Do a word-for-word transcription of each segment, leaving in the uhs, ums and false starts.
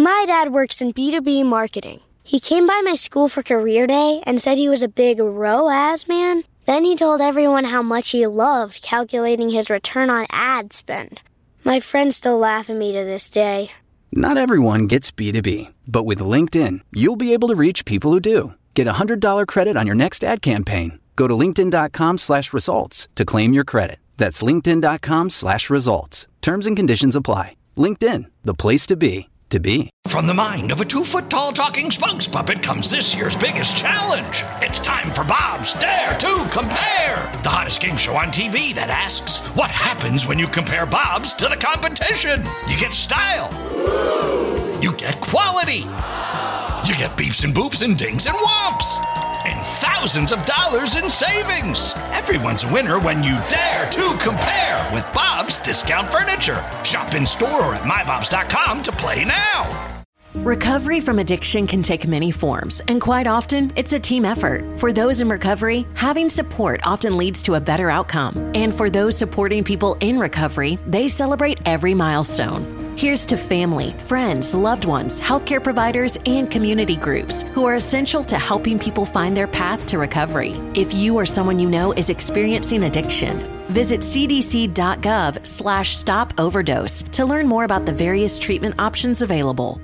My dad works in B two B marketing. He came by my school for career day and said he was a big R O A S man. Then he told everyone how much he loved calculating his return on ad spend. My friends still laugh at me to this day. Not everyone gets B two B, but with LinkedIn, you'll be able to reach people who do. Get a one hundred dollars credit on your next ad campaign. Go to linkedin.com slash results to claim your credit. That's linkedin.com slash results. Terms and conditions apply. LinkedIn, the place to be, to be. From the mind of a two-foot-tall talking spokes puppet comes this year's biggest challenge. It's time for Bob's Dare to Compare, the hottest game show on T V that asks, what happens when you compare Bob's to the competition? You get style. You get quality. You get beeps and boops and dings and whomps. And thousands of dollars in savings. Everyone's a winner when you dare to compare with Bob's Discount Furniture. Shop in store or at my bobs dot com to play now. Recovery from addiction can take many forms, and quite often, it's a team effort. For those in recovery, having support often leads to a better outcome. And for those supporting people in recovery, they celebrate every milestone. Here's to family, friends, loved ones, healthcare providers, and community groups who are essential to helping people find their path to recovery. If you or someone you know is experiencing addiction, visit cdc.gov slash stop overdose to learn more about the various treatment options available.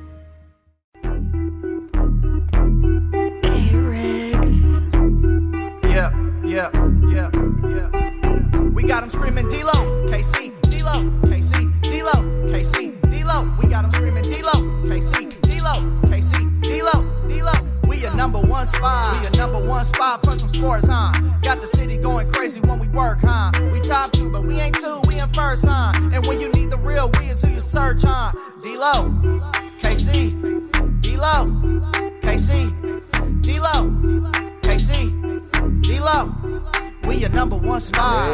Yeah, yeah, yeah, yeah. We got them screaming D-Lo, K C, D-Lo, K C, D-Lo, K C, D-Lo. We got them screaming D-Lo, K C, D-Lo, K C, D-Lo, D-Lo. We a number one spot, we a number one spot for some sports, huh? Got the city going crazy when we work, huh? We top two, but we ain't two, we in first, huh? And when you need the real, we is who you search, huh? D-Lo, K C, D-Lo, K C, D-Lo, K C, D-Lo. We your number one spot.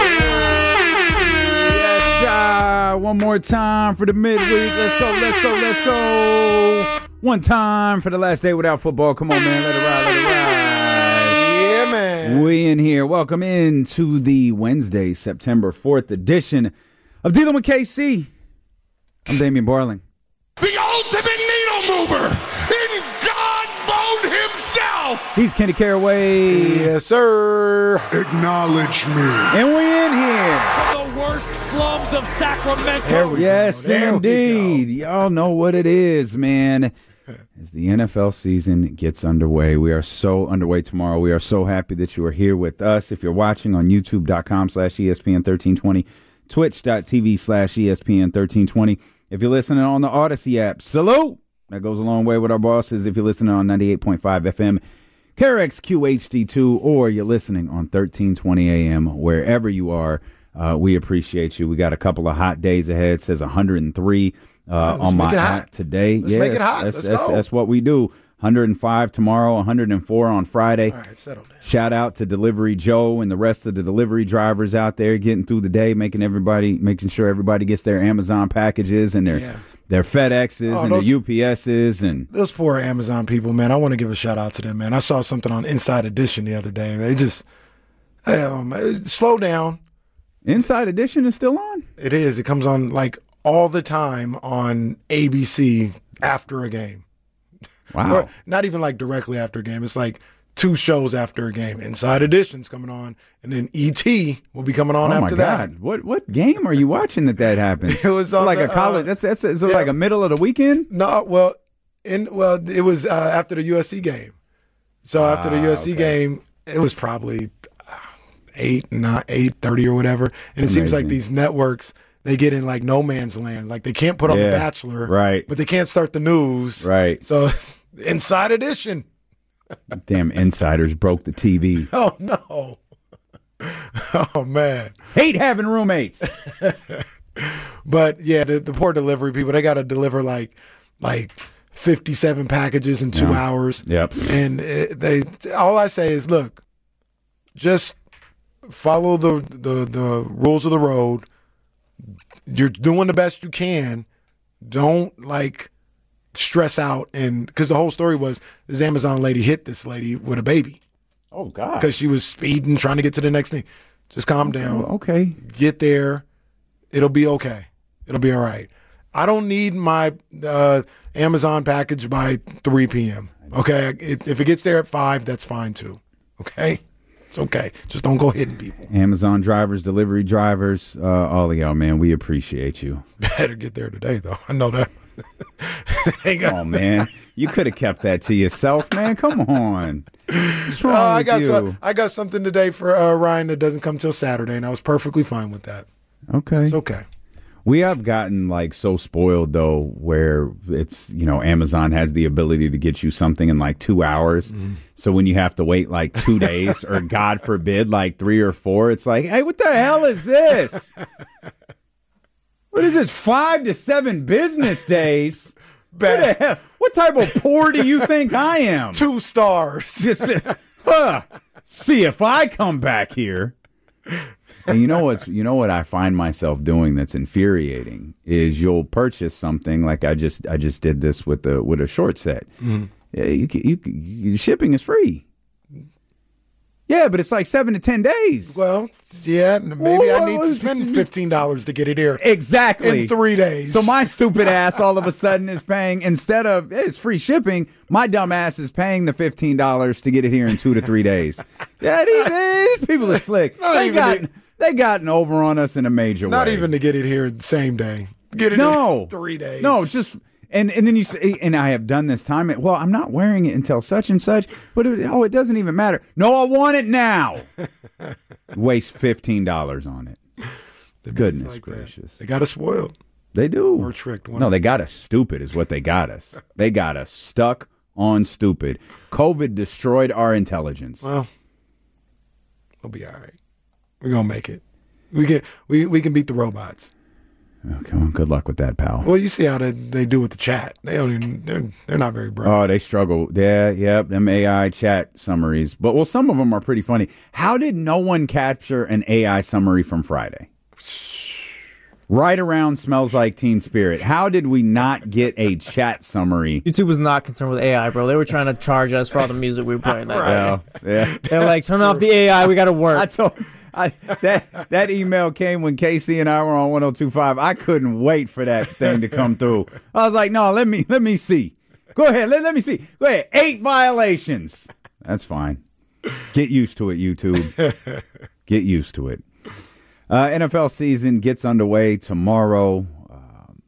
Yes, uh, one more time for the midweek. Let's go, let's go, let's go. One time for the last day without football. Come on, man. Let it ride, let it ride. Yeah, man. We in here. Welcome in to the Wednesday, September fourth edition of Dealing with K C. I'm Damian Barling. The ultimate needle mover in God mode himself. He's Kenny Caraway. Yes, sir. Acknowledge me. And we in here. The worst slums of Sacramento. Yes, there indeed. Y'all know what it is, man. As the N F L season gets underway, we are so underway tomorrow. We are so happy that you are here with us. If you're watching on youtube.com slash ESPN 1320, twitch.tv slash ESPN 1320. If you're listening on the Odyssey app, salute. That goes a long way with our bosses. If you're listening on ninety-eight point five F M, K R X Q H D two, or you're listening on thirteen twenty A M, wherever you are, uh, we appreciate you. We got a couple of hot days ahead. It says one hundred three uh, on my app today. Let's yes, make it hot. That's, Let's that's, go. that's what we do. one hundred five tomorrow, one hundred four on Friday. All right, settle down. Shout out to Delivery Joe and the rest of the delivery drivers out there getting through the day, making everybody, making sure everybody gets their Amazon packages and their Yeah. their FedExes Oh, and those- their U P S's and Those poor Amazon people, man. I want to give a shout out to them, man. I saw something on Inside Edition the other day. They just um, slow down. Inside Edition is still on. It is. It comes on like all the time on A B C after a game. Wow. Or not even like directly after a game. It's like two shows after a game. Inside Edition's coming on, and then E T will be coming on oh after my that. God! What what game are you watching that that happens? It was on like the, a college. uh, that's that's is it yeah. like a middle of the weekend. No, well, in well, it was uh, after the U S C game. So after the Ah, U S C okay. game, it was probably uh, eight, not eight thirty or whatever. And it seems like Amazing. these networks, they get in like no man's land. Like they can't put on Yeah, The Bachelor, right. But they can't start the news, Right. So Inside Edition. Damn insiders broke the T V. Oh no. Oh man. Hate having roommates. But yeah, the, the poor delivery people, they got to deliver like like fifty-seven packages in two Yeah. hours. Yep. And it, they all I say is, look, just follow the, the the rules of the road. You're doing the best you can. Don't like stress out, and because the whole story was this Amazon lady hit this lady with a baby Oh God. because she was speeding, trying to get to the next thing. Just calm down. Oh, okay. Get there. It'll be okay. It'll be all right. I don't need my uh, Amazon package by three p.m. Okay, it, if it gets there at five, that's fine too. Okay, it's okay. Just don't go hitting people. Amazon drivers, delivery drivers, uh, all of y'all, man, we appreciate you. Better get there today, though. I know that. Oh man, you could have kept that to yourself, man. Come on. What's wrong uh, I with got you? some, I got something today for uh, Ryan that doesn't come till Saturday, and I was perfectly fine with that. Okay, it's okay. We have gotten like so spoiled though, where it's, you know, Amazon has the ability to get you something in like two hours. Mm. So when you have to wait like two days or God forbid like three or four, it's like, hey, what the hell is this? What is this? Five to seven business days? What, the hell? What type of poor do you think I am? Two stars. Just, huh, see if I come back here. And you know what's you know what I find myself doing that's infuriating is you'll purchase something like I just I just did this with the with a short set. Mm-hmm. Yeah, you, you, you shipping is free. Yeah, but it's like seven to ten days. Well, yeah, maybe well, I need to spend fifteen dollars to get it here. Exactly. In three days. So my stupid ass all of a sudden is paying, instead of it's free shipping, my dumb ass is paying the fifteen dollars to get it here in two to three days. Yeah, these, these people are slick. Not they got to, they gotten over on us in a major not way. Not even to get it here the same day. Get it no, in three days. No, just... And and then you say, and I have done this time. Well, I'm not wearing it until such and such. But it, oh, it doesn't even matter. No, I want it now. Waste fifteen dollars on it. The Goodness like gracious, that. They got us spoiled. They do. We're tricked. No, they got us stupid. Is what they got us. They got us stuck on stupid. COVID destroyed our intelligence. Well, we'll be all right. We're gonna make it. We can we we can beat the robots. Okay, well, good luck with that, pal. Well, you see how they, they do with the chat. They don't even, they're, they're not very bright. Oh, they struggle. Yeah, yep, them A I chat summaries. But, well, some of them are pretty funny. How did no one capture an A I summary from Friday? Right around Smells Like Teen Spirit. How did we not get a chat summary? YouTube was not concerned with A I, bro. They were trying to charge us for all the music we were playing that right. day. Yeah. They're like, turn off the A I. We got to work. I told I, that that email came when Casey and I were on one oh two point five. I couldn't wait for that thing to come through. I was like, no, let me let me see. Go ahead, let, let me see. Go ahead. Eight violations. That's fine. Get used to it, YouTube. Get used to it. Uh, N F L season gets underway tomorrow. Um,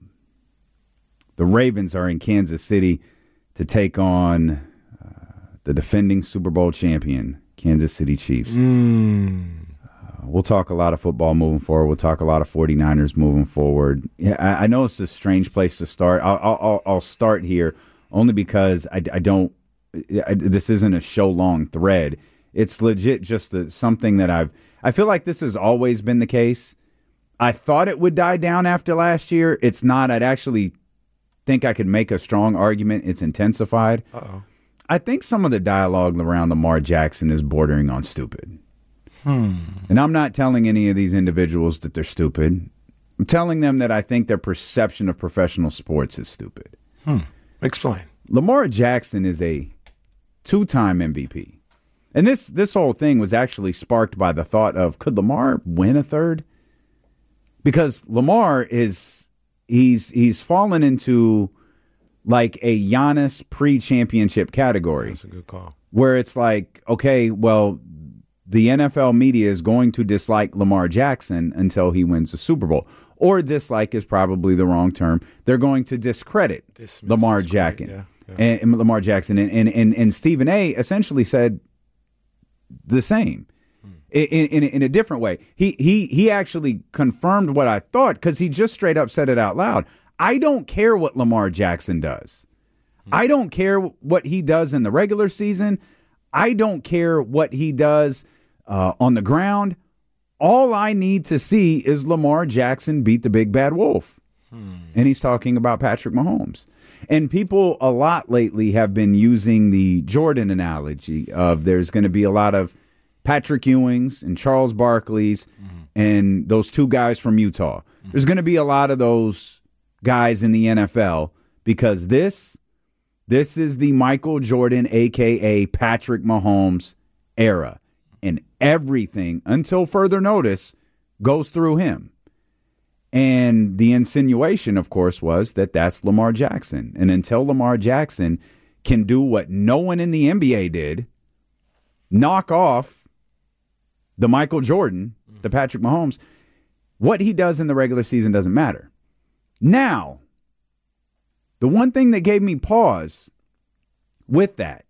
the Ravens are in Kansas City to take on uh, the defending Super Bowl champion, Kansas City Chiefs. Mm. We'll talk a lot of football moving forward. We'll talk a lot of 49ers moving forward. Yeah, I, I know it's a strange place to start. I'll, I'll, I'll start here only because I, I don't. I, this isn't a show long thread. It's legit just a, something that I've. I feel like this has always been the case. I thought it would die down after last year. It's not. I'd actually think I could make a strong argument. It's intensified. Uh-oh. I think some of the dialogue around Lamar Jackson is bordering on stupid. Hmm. And I'm not telling any of these individuals that they're stupid. I'm telling them that I think their perception of professional sports is stupid. Hmm. Explain. Lamar Jackson is a two-time M V P. And this this whole thing was actually sparked by the thought of, could Lamar win a third? Because Lamar is, he's he's fallen into like a Giannis pre-championship category. That's a good call. Where it's like, okay, well, the N F L media is going to dislike Lamar Jackson until he wins the Super Bowl. Or dislike is probably the wrong term. They're going to discredit Dismiss Lamar Jackson. Yeah, yeah. And, and Lamar Jackson. And, and, and, and Stephen A. essentially said the same hmm. in, in, in a different way. He, he, he actually confirmed what I thought because he just straight up said it out loud. I don't care what Lamar Jackson does. Hmm. I don't care what he does in the regular season. I don't care what he does uh, on the ground. All I need to see is Lamar Jackson beat the big bad wolf. Hmm. And he's talking about Patrick Mahomes. And people a lot lately have been using the Jordan analogy of there's going to be a lot of Patrick Ewings and Charles Barkley's mm-hmm. and those two guys from Utah. Mm-hmm. There's going to be a lot of those guys in the N F L because this, this is the Michael Jordan, a k a. Patrick Mahomes era. And everything, until further notice, goes through him. And the insinuation, of course, was that that's Lamar Jackson. And until Lamar Jackson can do what no one in the N B A did, knock off the Michael Jordan, the Patrick Mahomes, what he does in the regular season doesn't matter. Now, the one thing that gave me pause with that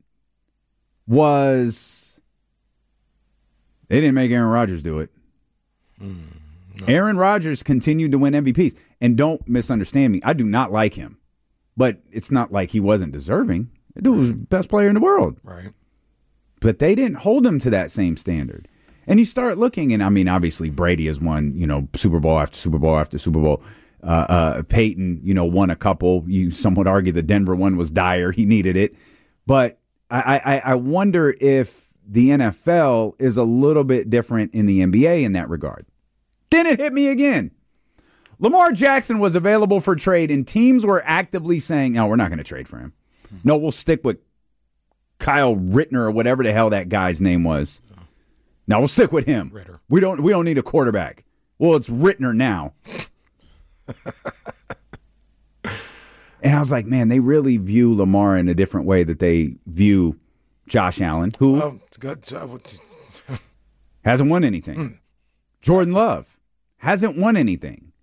was they didn't make Aaron Rodgers do it. Mm, no. Aaron Rodgers continued to win M V Ps. And don't misunderstand me. I do not like him. But it's not like he wasn't deserving. The dude was the best player in the world. Right. But they didn't hold him to that same standard. And you start looking, and I mean, obviously Brady has won, you know, Super Bowl after Super Bowl after Super Bowl. Uh, uh, Peyton, you know, won a couple. You some would argue the Denver one was dire. He needed it. But I, I, I wonder if the N F L is a little bit different in the N B A in that regard. Then it hit me again. Lamar Jackson was available for trade, and teams were actively saying, no, we're not going to trade for him. No, we'll stick with Kyle Rittner or whatever the hell that guy's name was. No, we'll stick with him. Ritter. We don't we don't need a quarterback. Well, it's Rittner now. And I was like, man, they really view Lamar in a different way that they view Josh Allen, who oh, good. hasn't won anything. Mm. Jordan Love hasn't won anything.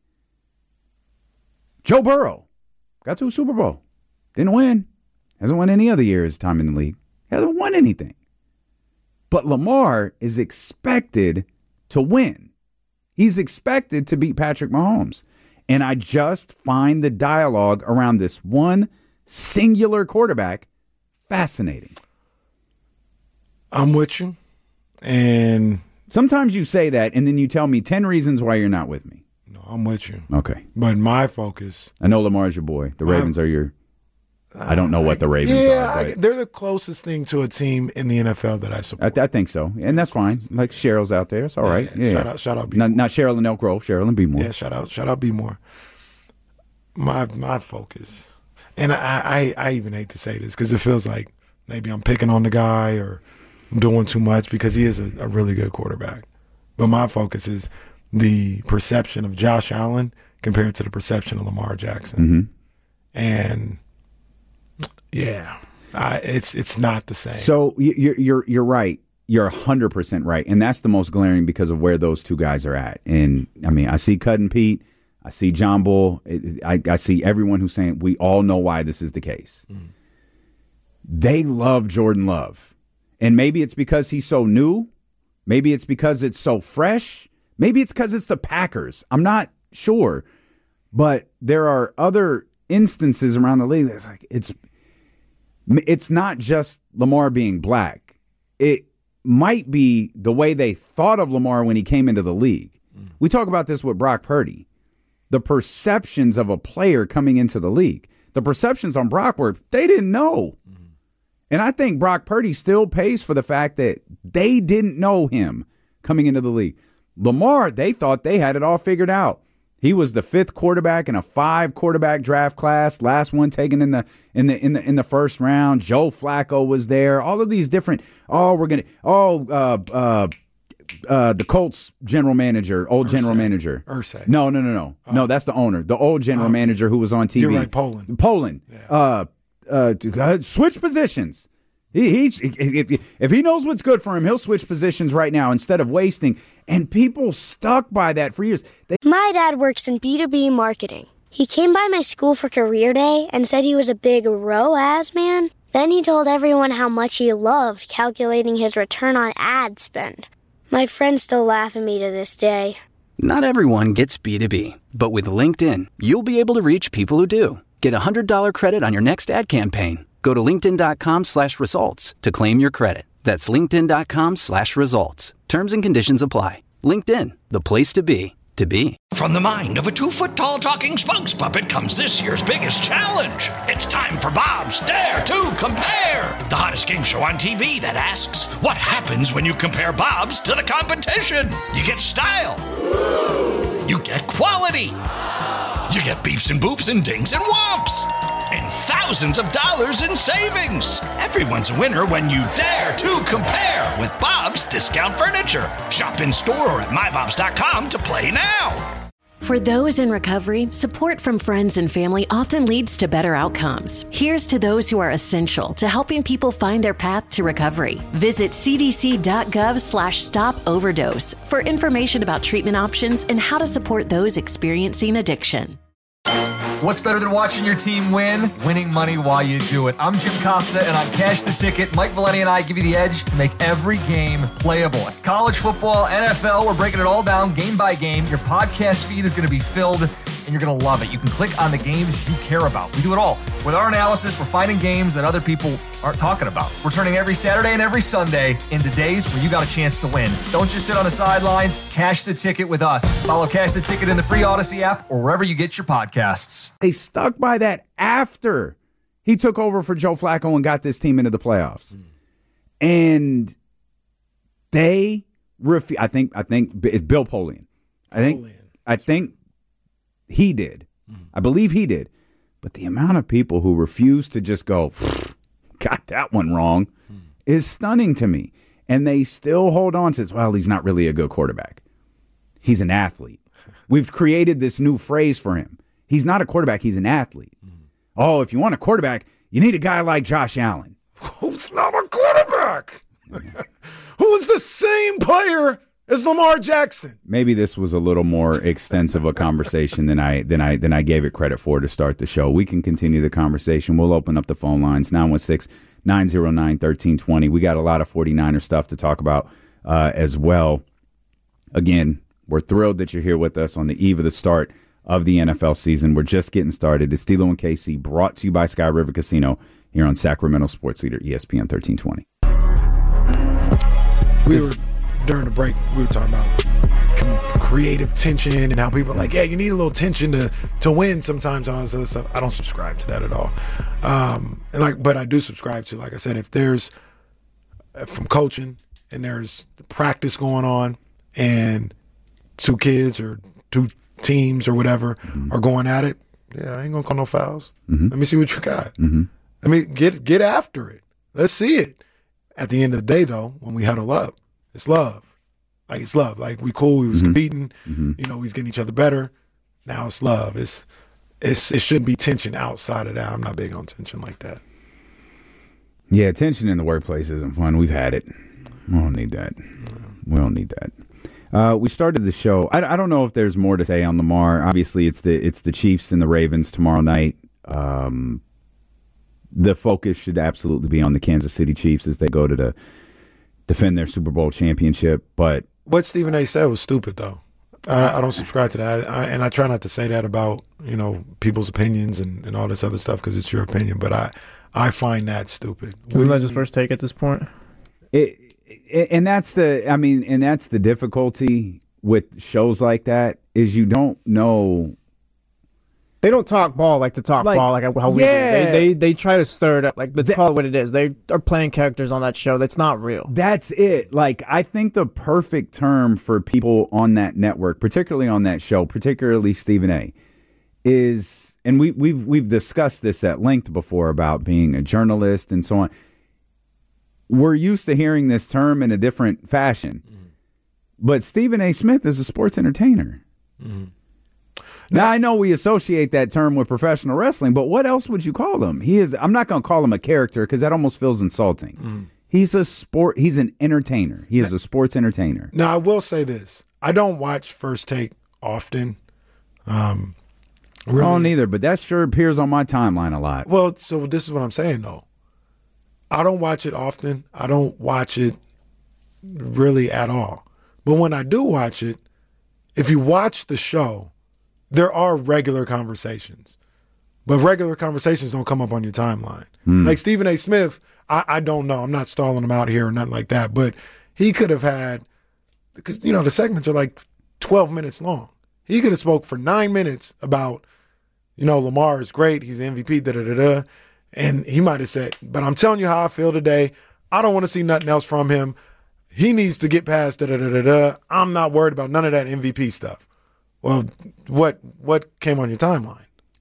Joe Burrow got to a Super Bowl. Didn't win. Hasn't won any other year his time in the league. Hasn't won anything. But Lamar is expected to win. He's expected to beat Patrick Mahomes. And I just find the dialogue around this one singular quarterback fascinating. I'm with you. And sometimes you say that, and then you tell me ten reasons why you're not with me. No, I'm with you. Okay. But my focus. I know Lamar's your boy. The Ravens are your. I don't know what the Ravens yeah, are. Yeah, they're the closest thing to a team in the N F L that I support. I, I think so, and that's fine. Like Cheryl's out there, it's all right. Yeah, yeah. Shout yeah. out, shout out, not, not Cheryl and Elk Grove, Cheryl and B More. Yeah, shout out, shout out, B More. My my focus, and I I, I even hate to say this because it feels like maybe I'm picking on the guy or I'm doing too much because he is a, a really good quarterback. But my focus is the perception of Josh Allen compared to the perception of Lamar Jackson, mm-hmm. and. Yeah, I, it's it's not the same. So you're you're you're right. You're one hundred percent right, and that's the most glaring because of where those two guys are at. And I mean, I see Cud and Pete, I see John Bull, I, I see everyone who's saying we all know why this is the case. Mm. They love Jordan Love, and maybe it's because he's so new, maybe it's because it's so fresh, maybe it's because it's the Packers. I'm not sure, but there are other instances around the league that's like it's. It's not just Lamar being black. It might be the way they thought of Lamar when he came into the league. Mm. We talk about this with Brock Purdy. The perceptions of a player coming into the league. The perceptions on Brock were they didn't know. Mm. And I think Brock Purdy still pays for the fact that they didn't know him coming into the league. Lamar, they thought they had it all figured out. He was the fifth quarterback in a five quarterback draft class. Last one taken in the in the in the in the first round. Joe Flacco was there. All of these different. Oh, we're gonna. Oh, uh, uh, uh, the Colts general manager, old Irsay. general manager. Irsay. No, no, no, no, uh, no. That's the owner. The old general uh, manager who was on T V. You're right, Poland. Poland. Yeah. Uh, uh, switch positions. He, he if, if he knows what's good for him, he'll switch positions right now instead of wasting. And people stuck by that for years. They- My dad works in B two B marketing. He came by my school for career day and said he was a big R O A S man. Then he told everyone how much he loved calculating his return on ad spend. My friends still laugh at me to this day. Not everyone gets B two B, but with LinkedIn, you'll be able to reach people who do. Get a one hundred dollars credit on your next ad campaign. Go to linkedin.com slash results to claim your credit. That's linkedin.com slash results. Terms and conditions apply. LinkedIn, the place to be, to be. From the mind of a two-foot-tall talking spokes puppet comes this year's biggest challenge. It's time for Bob's Dare to Compare, the hottest game show on T V that asks, what happens when you compare Bob's to the competition? You get style. You get quality. You get beeps and boops and dings and whomps. And thousands of dollars in savings. Everyone's a winner when you dare to compare with Bob's Discount Furniture. Shop in store or at my bobs dot com to play now. For those in recovery, support from friends and family often leads to better outcomes. Here's to those who are essential to helping people find their path to recovery. Visit cdc.gov slash stop overdose for information about treatment options and how to support those experiencing addiction. What's better than watching your team win? Winning money while you do it. I'm Jim Costa, and on Cash the Ticket, Mike Valenti and I give you the edge to make every game playable. College football, N F L, we're breaking it all down game by game. Your podcast feed is going to be filled, and you're going to love it. You can click on the games you care about. We do it all. With our analysis, we're finding games that other people aren't talking about. We're turning every Saturday and every Sunday into days where you got a chance to win. Don't just sit on the sidelines. Cash the Ticket with us. Follow Cash the Ticket in the free Odyssey app or wherever you get your podcasts. They stuck by that after he took over for Joe Flacco and got this team into the playoffs. Mm. And they refu- I think I think it's Bill Polian. I think Polian. I think he did. Mm. I believe he did. But the amount of people who refuse to just go, got that one wrong, mm. is stunning to me. And they still hold on to, well, he's not really a good quarterback. He's an athlete. We've created this new phrase for him. He's not a quarterback. He's an athlete. Mm. Oh, if you want a quarterback, you need a guy like Josh Allen. Who's not a quarterback? Who is the same player as Lamar Jackson? Maybe this was a little more extensive a conversation than I than I than I gave it credit for to start the show. We can continue the conversation. We'll open up the phone lines, nine one six, nine oh nine, one three two zero. We got a lot of 49er stuff to talk about uh, as well. Again, we're thrilled that you're here with us on the eve of the start of the N F L season. We're just getting started. It's Stilo and K C, brought to you by Sky River Casino here on Sacramento Sports Leader, E S P N thirteen twenty. We were, during the break, we were talking about creative tension and how people are like, yeah, you need a little tension to, to win sometimes and all this other stuff. I don't subscribe to that at all. Um, and like, but I do subscribe to, like I said, if there's from coaching and there's practice going on and two kids or two teams or whatever mm-hmm. are going at it, yeah, I ain't gonna call no fouls. Mm-hmm. Let me see what you got. Mm-hmm. I mean, get get after it. Let's see it. At the end of the day, though, when we huddle up, it's love. Like, it's love. Like, we cool. We was mm-hmm. competing. Mm-hmm. You know, we was getting each other better. Now it's love. It's it's it shouldn't be tension outside of that. I'm not big on tension like that. Yeah, tension in the workplace isn't fun. We've had it. We don't need that. We don't need that. Uh, we started the show. I, I don't know if there's more to say on Lamar. Obviously, it's the it's the Chiefs and the Ravens tomorrow night. Um, the focus should absolutely be on the Kansas City Chiefs as they go to the defend their Super Bowl championship. But what Stephen A. said was stupid, though. I, I don't subscribe to that, I, and I try not to say that about you know people's opinions and, and all this other stuff because it's your opinion. But I I find that stupid. Isn't that just first take at this point? It. And that's the, I mean, and that's the difficulty with shows like that is you don't know. They don't talk ball like to talk like, ball like how we yeah. do. They, they they try to stir it up. Like, let's call it what it is. They are playing characters on that show that's not real. That's it. Like, I think the perfect term for people on that network, particularly on that show, particularly Stephen A., is, and we, we've we've discussed this at length before about being a journalist and so on. We're used to hearing this term in a different fashion. Mm-hmm. But Stephen A. Smith is a sports entertainer. Mm-hmm. Now, I know we associate that term with professional wrestling, but what else would you call him? He is. I'm not going to call him a character because that almost feels insulting. Mm-hmm. He's a sport. He's an entertainer. He is a sports entertainer. Now, I will say this. I don't watch First Take often. Um, really. I don't either, but that sure appears on my timeline a lot. Well, so this is what I'm saying, though. I don't watch it often. I don't watch it really at all. But when I do watch it, if you watch the show, there are regular conversations. But regular conversations don't come up on your timeline. Mm. Like Stephen A. Smith, I, I don't know. I'm not stalling him out here or nothing like that. But he could have had, because, you know, the segments are like twelve minutes long. He could have spoke for nine minutes about, you know, Lamar is great. He's the M V P, da-da-da-da. And he might have said, but I'm telling you how I feel today. I don't want to see nothing else from him. He needs to get past da-da-da-da-da. I'm not worried about none of that M V P stuff. Well, what what came on your timeline?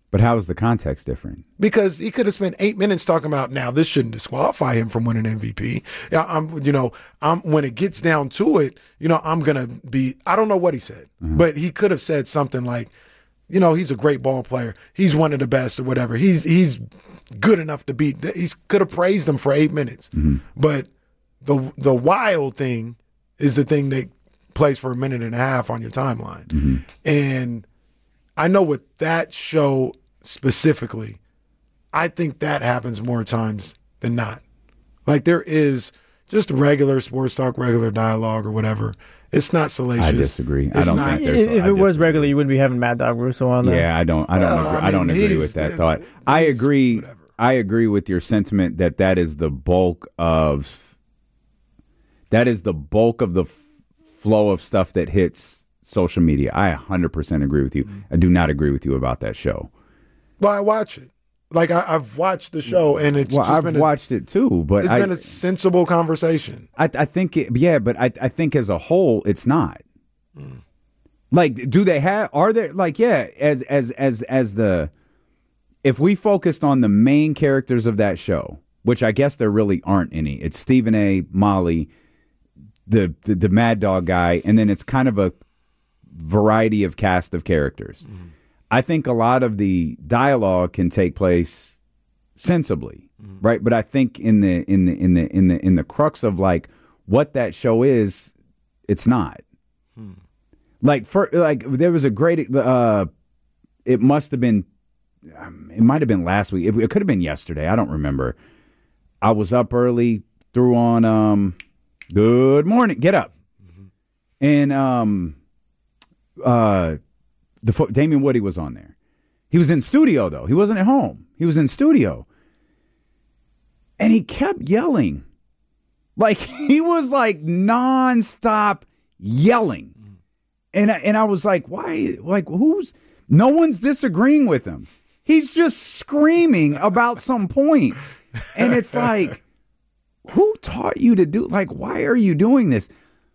But how is the context different? Because he could have spent eight minutes talking about, now this shouldn't disqualify him from winning M V P. Yeah, I'm, you know, I'm when it gets down to it, you know, I'm gonna be. I don't know what he said, mm-hmm. but he could have said something like, you know, he's a great ball player. He's one of the best or whatever. He's he's good enough to beat. He could have praised him for eight minutes. Mm-hmm. But the the wild thing is the thing that plays for a minute and a half on your timeline, mm-hmm. and I know with that show specifically, I think that happens more times than not. Like there is just regular sports talk, regular dialogue or whatever. It's not salacious. I disagree. It's I don't not, think there's, if it was regular, you wouldn't be having Mad Dog Russo on there. Yeah, I don't. I don't. Well, agree, I I don't mean, agree with that thought. I agree. Whatever. I agree with your sentiment that that is the bulk of that is the bulk of the f- flow of stuff that hits social media. I one hundred percent agree with you. I do not agree with you about that show. Well, I watch it. Like I, I've watched the show, and it's well, just I've been a, watched it too, but it's I, been a sensible conversation. I, I think, it, yeah, but I, I think as a whole, it's not. Mm. Like, do they have? Are there like, yeah, as as as as the if we focused on the main characters of that show, which I guess there really aren't any. It's Stephen A., Molly, the the, the Mad Dog guy, and then it's kind of a variety of cast of characters. Mm. I think a lot of the dialogue can take place sensibly, mm-hmm. right? But I think in the in the in the in the in the crux of like what that show is, it's not. Hmm. Like for like there was a great. Uh, it must have been. Um, it might have been last week. It, it could have been yesterday. I don't remember. I was up early, threw on um, Good Morning, Get Up, mm-hmm. and um, uh. The Damien Woody was on there. He was in studio, though. He wasn't at home. He was in studio. And he kept yelling. Like, he was, like, nonstop yelling. And I, and I was like, why? Like, who's... No one's disagreeing with him. He's just screaming about some point. And it's like, who taught you to do... Like, why are you doing this?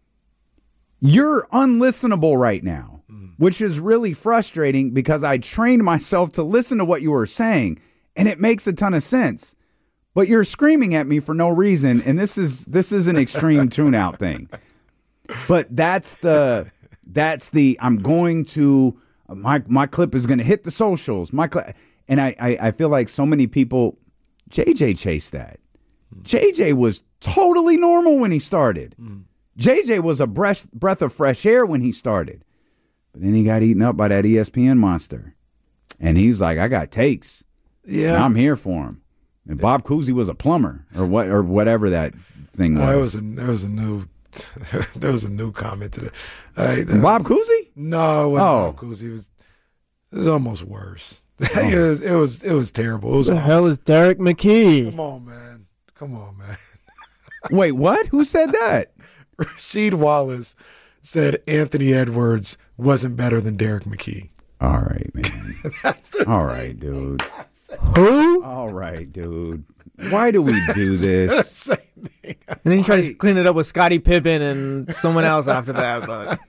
You're unlistenable right now. Which is really frustrating because I trained myself to listen to what you were saying, and it makes a ton of sense. But you're screaming at me for no reason, and this is this is an extreme tune-out thing. But that's the that's the I'm going to my my clip is going to hit the socials. My cl-, and I, I I feel like so many people. J J chased that. J J was totally normal when he started. J J was a breath breath of fresh air when he started. But then he got eaten up by that E S P N monster. And he was like, I got takes. Yeah. And I'm here for him. And Bob Cousy was a plumber or what or whatever that thing was. There was a, there was a new there was a new comment to that. Uh, Bob Cousy? No, it wasn't oh. Bob Cousy. It was it was almost worse. Oh. it was it was it was terrible. It was the awful. hell is Derek McKee? Come on, man. Come on, man. Wait, what? Who said that? Rasheed Wallace said Anthony Edwards wasn't better than Derek McKee. All right, man. All right, dude. Who? All right, dude. Why do we do this? And then he tried to clean it up with Scottie Pippen and someone else after that.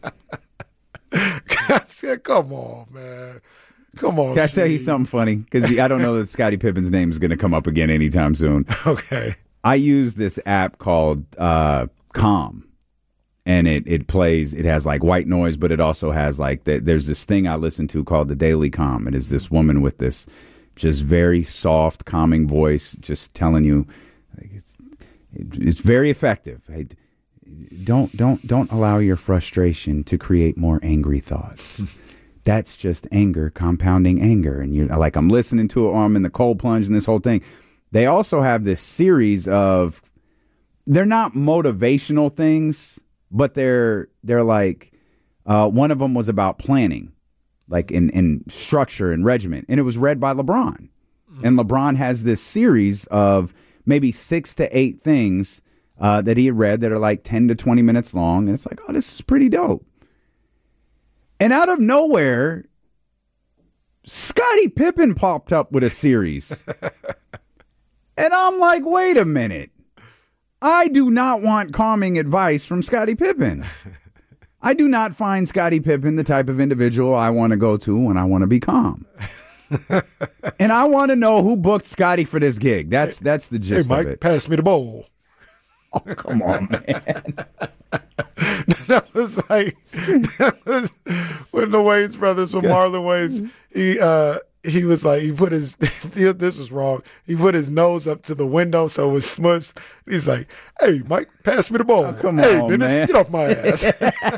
But come on, man. Come on. Can I tell you something funny? Because I don't know that Scottie Pippen's name is going to come up again anytime soon. Okay. I use this app called uh, Calm. And it, it plays, it has like white noise, but it also has like, the, there's this thing I listen to called the Daily Calm. It is this woman with this just very soft, calming voice, just telling you, like, it's, it, it's very effective. Hey, don't, don't, don't allow your frustration to create more angry thoughts. That's just anger compounding anger. And you're like, I'm listening to it, or I'm in the cold plunge and this whole thing. They also have this series of, they're not motivational things, but they're they're like, uh, one of them was about planning, like in, in structure and regiment. And it was read by LeBron. Mm-hmm. And LeBron has this series of maybe six to eight things uh, that he had read that are like ten to twenty minutes long. And it's like, oh, this is pretty dope. And out of nowhere, Scottie Pippen popped up with a series. And I'm like, wait a minute. I do not want calming advice from Scottie Pippen. I do not find Scottie Pippen the type of individual I want to go to when I want to be calm. And I want to know who booked Scotty for this gig. That's that's the gist hey, Mike, of it. pass me the bowl. Oh, come on, man. That was like that was when the Wayans brothers, when Marlon Wayans, he uh, he was like he put his this was wrong. He put his nose up to the window so it was smushed. He's like, "Hey, Mike, pass me the ball. Oh, come hey, on, Dennis, man. get off my ass."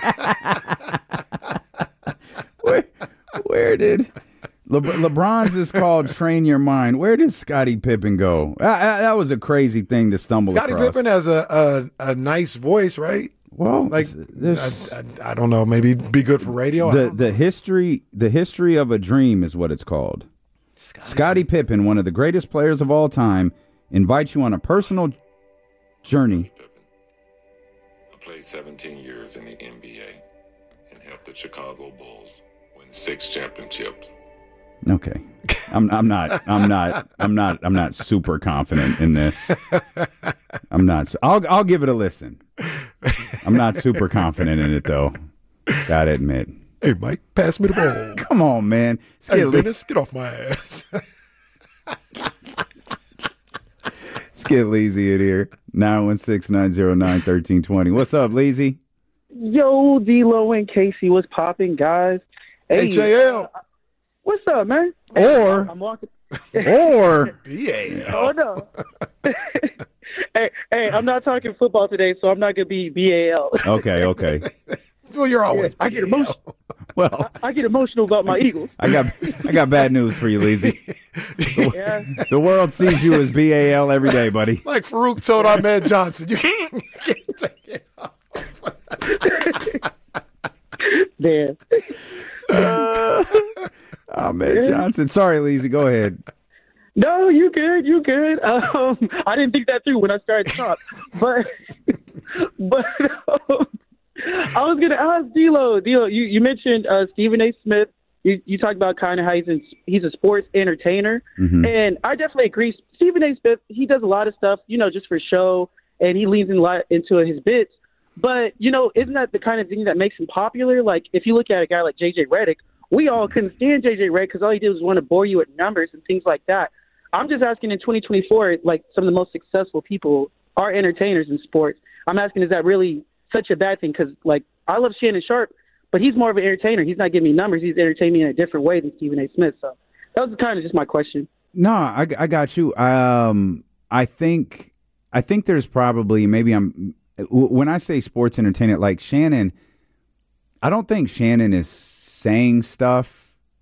where, where did Le, LeBron's is called Train Your Mind? Where did Scottie Pippen go? Uh, uh, that was a crazy thing to stumble Scottie across. Pippen has a, a a nice voice, right? Well, like this, I, I, I don't know, maybe be good for radio. The the history the history of a dream is what it's called. Scottie, Scottie Pippen, one of the greatest players of all time, invites you on a personal journey. I played seventeen years in the N B A and helped the Chicago Bulls win six championships. Okay, I'm I'm not I'm not I'm not I'm not super confident in this. I'm not. I'll I'll give it a listen. I'm not super confident in it though. Gotta admit. Hey, Mike, pass me the ball. Come on, man. Hey, Skid, Dennis, get off my ass. Skid Leezy in here. nine one six, nine zero nine, one three two zero. What's up, Leezy? Yo, D-Lo and Casey, what's popping, guys? Hey, H A L. Uh, what's up, man? Or, I'm walking. or, B A L. Oh, no. hey, hey, I'm not talking football today, so I'm not going to be B A L. Okay, okay. Well, you're always I get emotional. Well, I, I get emotional about my Eagles. I got I got bad news for you, Leezy. The, yeah. the world sees you as B A L every day, buddy. Like Farouk told Ahmed Johnson, you can't take it off. Damn. Uh, Ahmed Johnson. Sorry, Leezy. Go ahead. No, you good. You good. Um, I didn't think that through when I started to talk, but but um, I was gonna ask D-Lo. D-Lo, you you mentioned uh, Stephen A. Smith. You you talked about kind of how he's in, he's a sports entertainer, mm-hmm. and I definitely agree. Stephen A. Smith, he does a lot of stuff, you know, just for show, and he leans in a lot into his bits. But you know, isn't that the kind of thing that makes him popular? Like if you look at a guy like J J Redick, we all couldn't stand J J Redick because all he did was want to bore you with numbers and things like that. I'm just asking in twenty twenty-four, like some of the most successful people are entertainers in sports. I'm asking, is that really such a bad thing? Because, like, I love Shannon Sharp, but he's more of an entertainer. He's not giving me numbers. He's entertaining me in a different way than Stephen A. Smith. So that was kind of just my question. No, I, I got you. Um, I think I think there's probably maybe I'm when I say sports entertainment, like Shannon, I don't think Shannon is saying stuff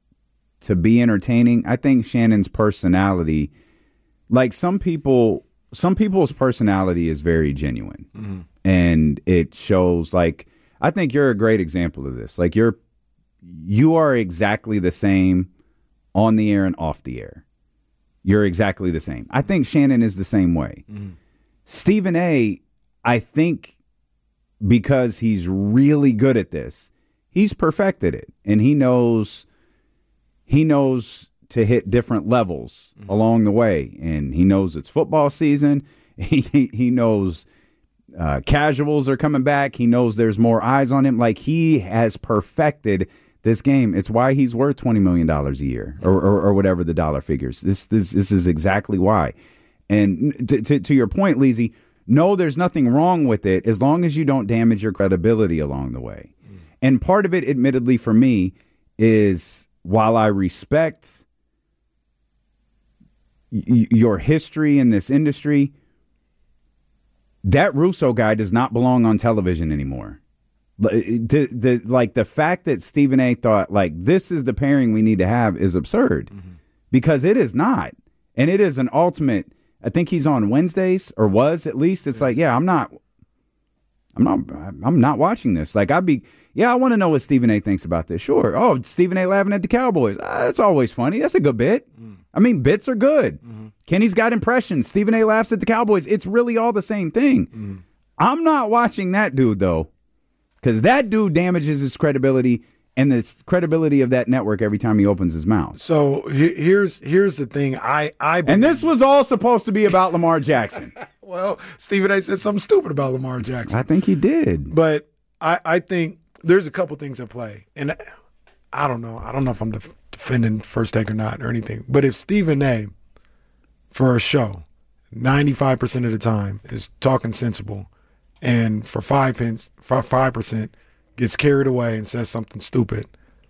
to be entertaining. I think Shannon's personality, like some people, some people's personality is very genuine, mm-hmm. and it shows. Like I think you're a great example of this. Like you're, you are exactly the same on the air and off the air. You're exactly the same. I think Shannon is the same way. Mm-hmm. Stephen A., I think because he's really good at this, he's perfected it, and he knows. He knows to hit different levels mm-hmm. along the way, and he knows it's football season. He he, he knows uh, casuals are coming back. He knows there's more eyes on him. Like he has perfected this game. It's why he's worth twenty million dollars a year, or, or or whatever the dollar figures. This this this is exactly why. And to to, to your point, Leezy, no, there's nothing wrong with it as long as you don't damage your credibility along the way. Mm. And part of it, admittedly, for me, is. While I respect y- your history in this industry, that Russo guy does not belong on television anymore. The, the, like the fact that Stephen A. thought like this is the pairing we need to have is absurd mm-hmm. because it is not. And it is an ultimate. I think he's on Wednesdays or was at least. It's like, yeah, I'm not. I'm not. I'm not watching this. Like I'd be. Yeah, I want to know what Stephen A. thinks about this. Sure. Oh, Stephen A. laughing at the Cowboys. Uh, that's always funny. That's a good bit. Mm. I mean, bits are good. Mm-hmm. Kenny's got impressions. Stephen A. laughs at the Cowboys. It's really all the same thing. Mm. I'm not watching that dude, though, because that dude damages his credibility and the credibility of that network every time he opens his mouth. So he- here's here's the thing. I, I And this was all supposed to be about Lamar Jackson. Well, Stephen A. said something stupid about Lamar Jackson. I think he did. But I, I think there's a couple things at play. And I don't know. I don't know if I'm def- defending First Take or not or anything. But if Stephen A. for a show, ninety-five percent of the time is talking sensible, and for five pence, for five percent gets carried away and says something stupid.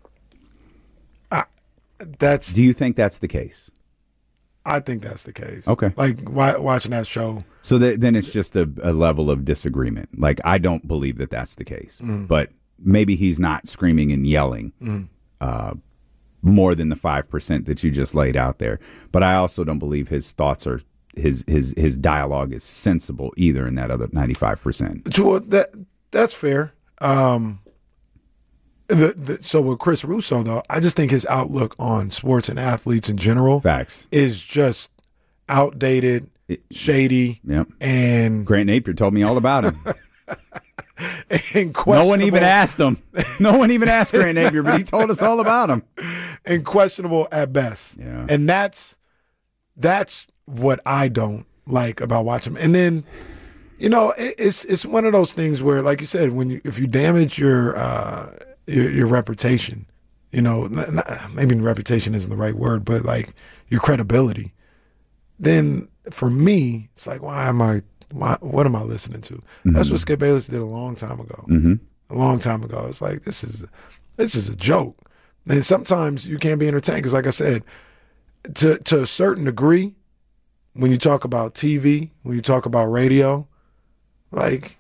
I, that's. Do you think that's the case? I think that's the case. Okay. Like w- watching that show. So th- then it's just a, a level of disagreement. Like, I don't believe that that's the case. Mm. But maybe he's not screaming and yelling Mm. uh, more than the five percent that you just laid out there. But I also don't believe his thoughts are, his his his dialogue is sensible either in that other ninety-five percent. To, that, that's fair. Um, the, the, so with Chris Russo, though, I just think his outlook on sports and athletes in general Facts. is just outdated, It, shady, yep. and Grant Napier told me all about him. and No one even asked him. No one even asked Grant Napier, but he told us all about him. And questionable at best. Yeah. And that's that's what I don't like about watching him. And then, you know, it, it's it's one of those things where, like you said, when you if you damage your uh, your, your reputation, you know, not, not, maybe reputation isn't the right word, but like your credibility, then for me, it's like, why am I? Why, what am I listening to? Mm-hmm. That's what Skip Bayless did a long time ago. Mm-hmm. A long time ago, it's like this is this is a joke. And sometimes you can't be entertained because, like I said, to to a certain degree, when you talk about T V, when you talk about radio, like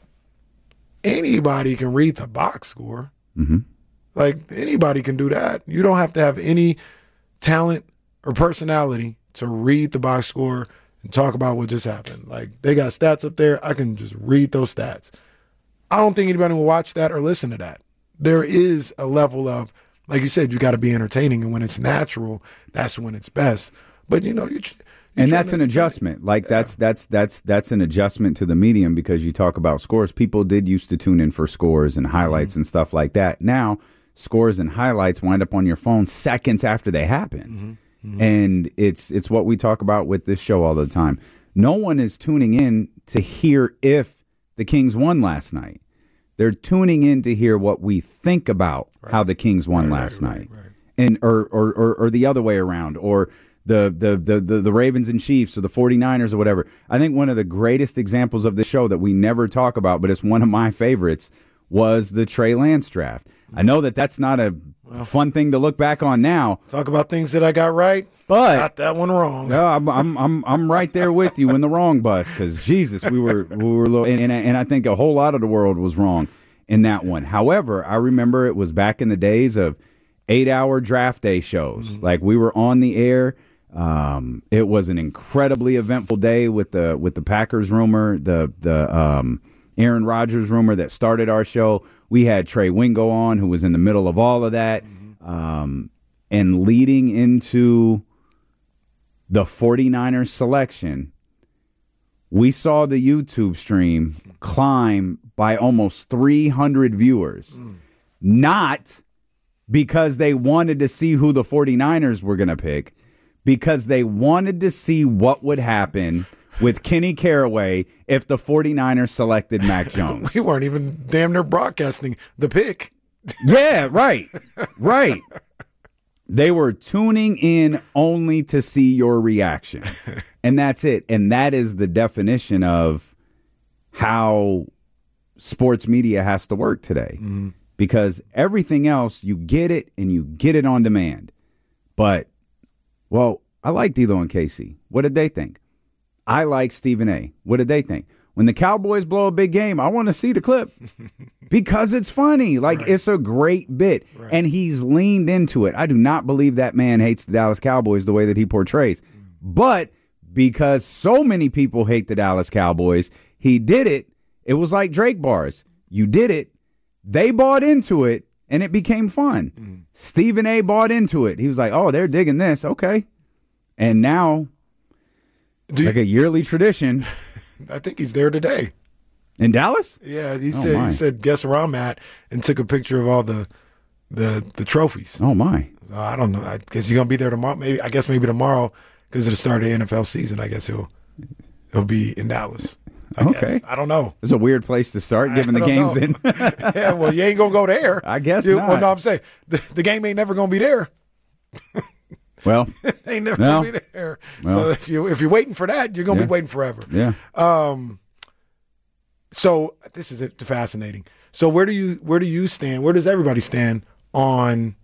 anybody can read the box score. Mm-hmm. Like anybody can do that. You don't have to have any talent or personality to read the box score and talk about what just happened. Like they got stats up there. I can just read those stats. I don't think anybody will watch that or listen to that. There is a level of, like you said, you got to be entertaining, and when it's natural, that's when it's best. But you know, you. And that's an adjustment. Like yeah. that's that's that's that's an adjustment to the medium because you talk about scores. People did used to tune in for scores and highlights mm-hmm. and stuff like that. Now, scores and highlights wind up on your phone seconds after they happen. Mm-hmm. Mm-hmm. And it's it's what we talk about with this show all the time. No one is tuning in to hear if the Kings won last night. They're tuning in to hear what we think about right. how the Kings won right, last right, night. right, right. And or, or or or the other way around, or the the, the the the Ravens and Chiefs or the forty-niners or whatever. I think one of the greatest examples of this show that we never talk about, but it's one of my favorites, was the Trey Lance draft. I know that that's not a well, fun thing to look back on now. Talk about things that I got right, but got that one wrong. No, I'm I'm I'm I'm right there with you in the wrong bus because Jesus, we were we were low, and, and and I think a whole lot of the world was wrong in that one. However, I remember it was back in the days of eight-hour draft day shows. Mm-hmm. Like we were on the air. Um, it was an incredibly eventful day with the with the Packers rumor, the the um, Aaron Rodgers rumor that started our show. We had Trey Wingo on, who was in the middle of all of that, mm-hmm. um, and leading into the forty-niners selection, we saw the YouTube stream climb by almost three hundred viewers. Mm. Not because they wanted to see who the forty-niners were going to pick, because they wanted to see what would happen with Kenny Caraway if the forty-niners selected Mac Jones. We weren't even damn near broadcasting the pick. Yeah, right, right. They were tuning in only to see your reaction. And that's it. And that is the definition of how sports media has to work today. Mm-hmm. Because everything else, you get it and you get it on demand. But, well, I like D'Lo and K C. What did they think? I like Stephen A. What did they think? When the Cowboys blow a big game, I want to see the clip because it's funny. Like, right. It's a great bit. Right. And he's leaned into it. I do not believe that man hates the Dallas Cowboys the way that he portrays. Mm. But because so many people hate the Dallas Cowboys, he did it. It was like Drake bars. You did it. They bought into it, and it became fun. Mm. Stephen A. bought into it. He was like, oh, they're digging this. Okay. And now, do like you, a yearly tradition. I think he's there today. In Dallas? Yeah, he oh said my. he said, guess where I'm at, and took a picture of all the the the trophies. Oh my. So I don't know. I guess he's gonna be there tomorrow. Maybe I guess maybe tomorrow because of the start of the N F L season. I guess he'll he'll be in Dallas. I okay. Guess. I don't know. It's a weird place to start, given the game's know. in. Yeah, well, you ain't gonna go there. I guess you, not. Well, no, I'm saying the, the game ain't never gonna be there. Well, they never no. gonna be there. Well. So if you if you're waiting for that, you're gonna Yeah. be waiting forever. Yeah. Um. So this is it, fascinating. So where do you where do you stand? Where does everybody stand on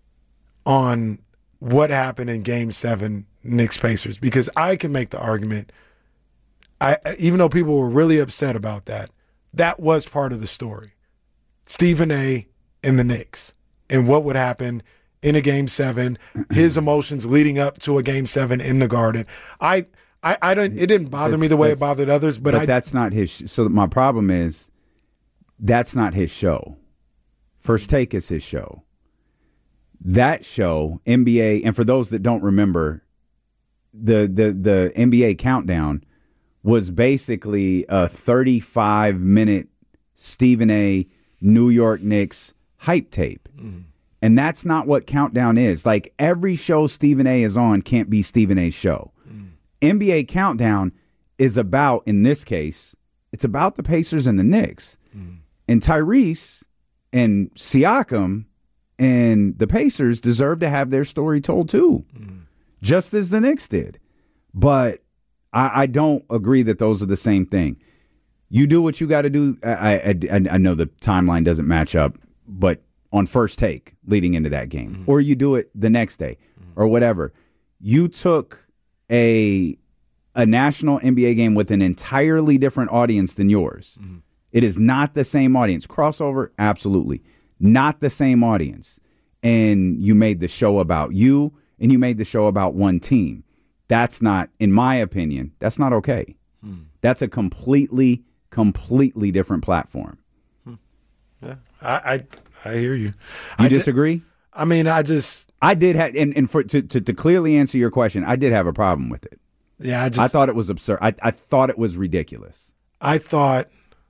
on what happened in Game Seven, Knicks Pacers? Because I can make the argument. I even though people were really upset about that, that was part of the story. Stephen A. and the Knicks and what would happen in a Game Seven, his emotions leading up to a Game Seven in the Garden. I, I, I don't. It didn't bother That's- me the way it that's- bothered others, but, but I. that's not his. Sh- so my problem is, that's not his show. First Take is his show. That show, N B A, and for those that don't remember, the the the N B A Countdown was basically a thirty-five minute Stephen A. New York Knicks hype tape. Mm. And that's not what Countdown is. Like, every show Stephen A. is on can't be Stephen A.'s show. Mm. N B A Countdown is about, in this case, it's about the Pacers and the Knicks. Mm. And Tyrese and Siakam and the Pacers deserve to have their story told too, mm. just as the Knicks did. But I, I don't agree that those are the same thing. You do what you got to do. I, I, I know the timeline doesn't match up, but on First Take leading into that game, mm-hmm. or you do it the next day, mm-hmm. or whatever. You took a a national N B A game with an entirely different audience than yours. Mm-hmm. It is not the same audience. Crossover, absolutely. Not the same audience. And you made the show about you, and you made the show about one team. That's not, in my opinion, that's not okay. Mm. That's a completely, completely different platform. Yeah, I, I I hear you. You I disagree? Did, I mean, I just I did have, and, and for to, to to clearly answer your question, I did have a problem with it. Yeah, I just I thought it was absurd. I I thought it was ridiculous. I thought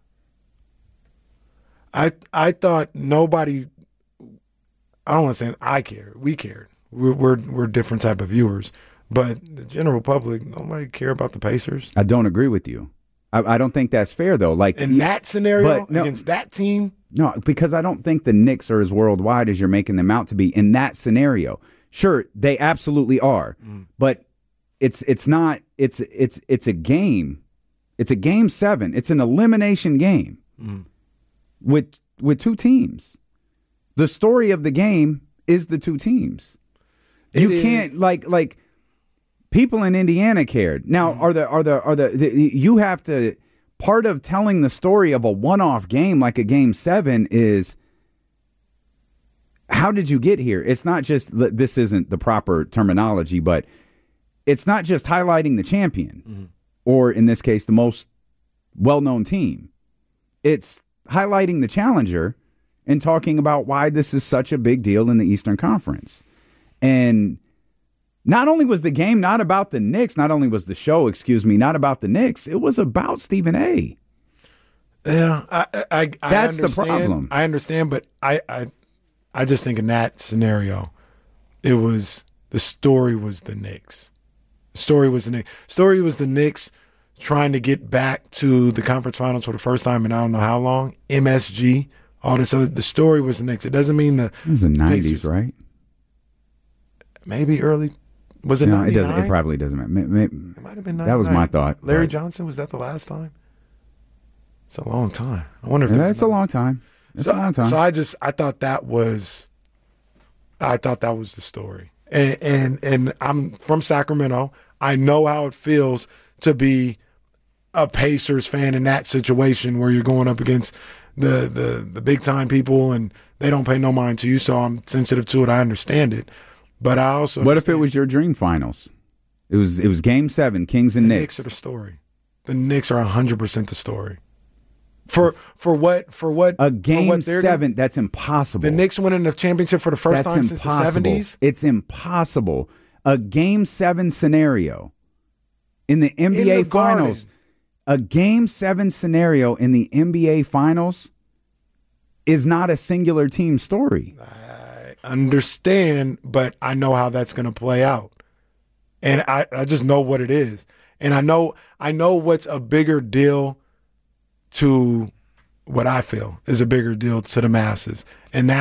I I thought nobody. I don't want to say I cared. We cared. We're we're we're different type of viewers, but the general public, nobody care about the Pacers. I don't agree with you. I, I don't think that's fair though. Like in that scenario but, no, against that team. No, because I don't think the Knicks are as worldwide as you're making them out to be in that scenario. Sure, they absolutely are, mm. but it's it's not. It's it's it's a game. It's a game seven. It's an elimination game mm. with with two teams. The story of the game is the two teams. It you is. can't like like people in Indiana cared. Now mm. are the are the are the, the you have to. Part of telling the story of a one-off game like a game seven is how did you get here? It's not just, this isn't the proper terminology, but it's not just highlighting the champion mm-hmm. or in this case, the most well-known team. It's highlighting the challenger and talking about why this is such a big deal in the Eastern Conference. And not only was the game not about the Knicks, not only was the show, excuse me, not about the Knicks, it was about Stephen A. Yeah, I, I, I that's understand. the problem. I understand, but I, I, I just think in that scenario, it was the story was the Knicks. The story was the Knicks. Story was the Knicks trying to get back to the conference finals for the first time in I don't know how long. M S G, all this other. The story was the Knicks. It doesn't mean the. It was the nineties, right? Maybe early. Was it no, ninety-nine? It doesn't. It probably doesn't matter. Maybe, it might have been ninety-nine. That was my thought. Larry but. Johnson, was that the last time? It's a long time. I wonder if yeah, that's a long time. It's so, a long time. So I just I thought that was I thought that was the story. And and and I'm from Sacramento. I know how it feels to be a Pacers fan in that situation where you're going up against the the, the big time people and they don't pay no mind to you, so I'm sensitive to it. I understand it. But I also what if it was your dream finals? It was it was game seven, Kings and the Knicks. Knicks are the story. The Knicks are one hundred percent the story. For for what for what a game what seven? Doing, that's impossible. The Knicks winning the championship for the first that's time impossible. since the seventies. It's impossible. A game seven scenario in the N B A in the Finals. Garden. A game seven scenario in the N B A Finals is not a singular team story. I understand, but I know how that's going to play out, and I, I just know what it is, and I know I know what's a bigger deal to what I feel is a bigger deal to the masses, and that's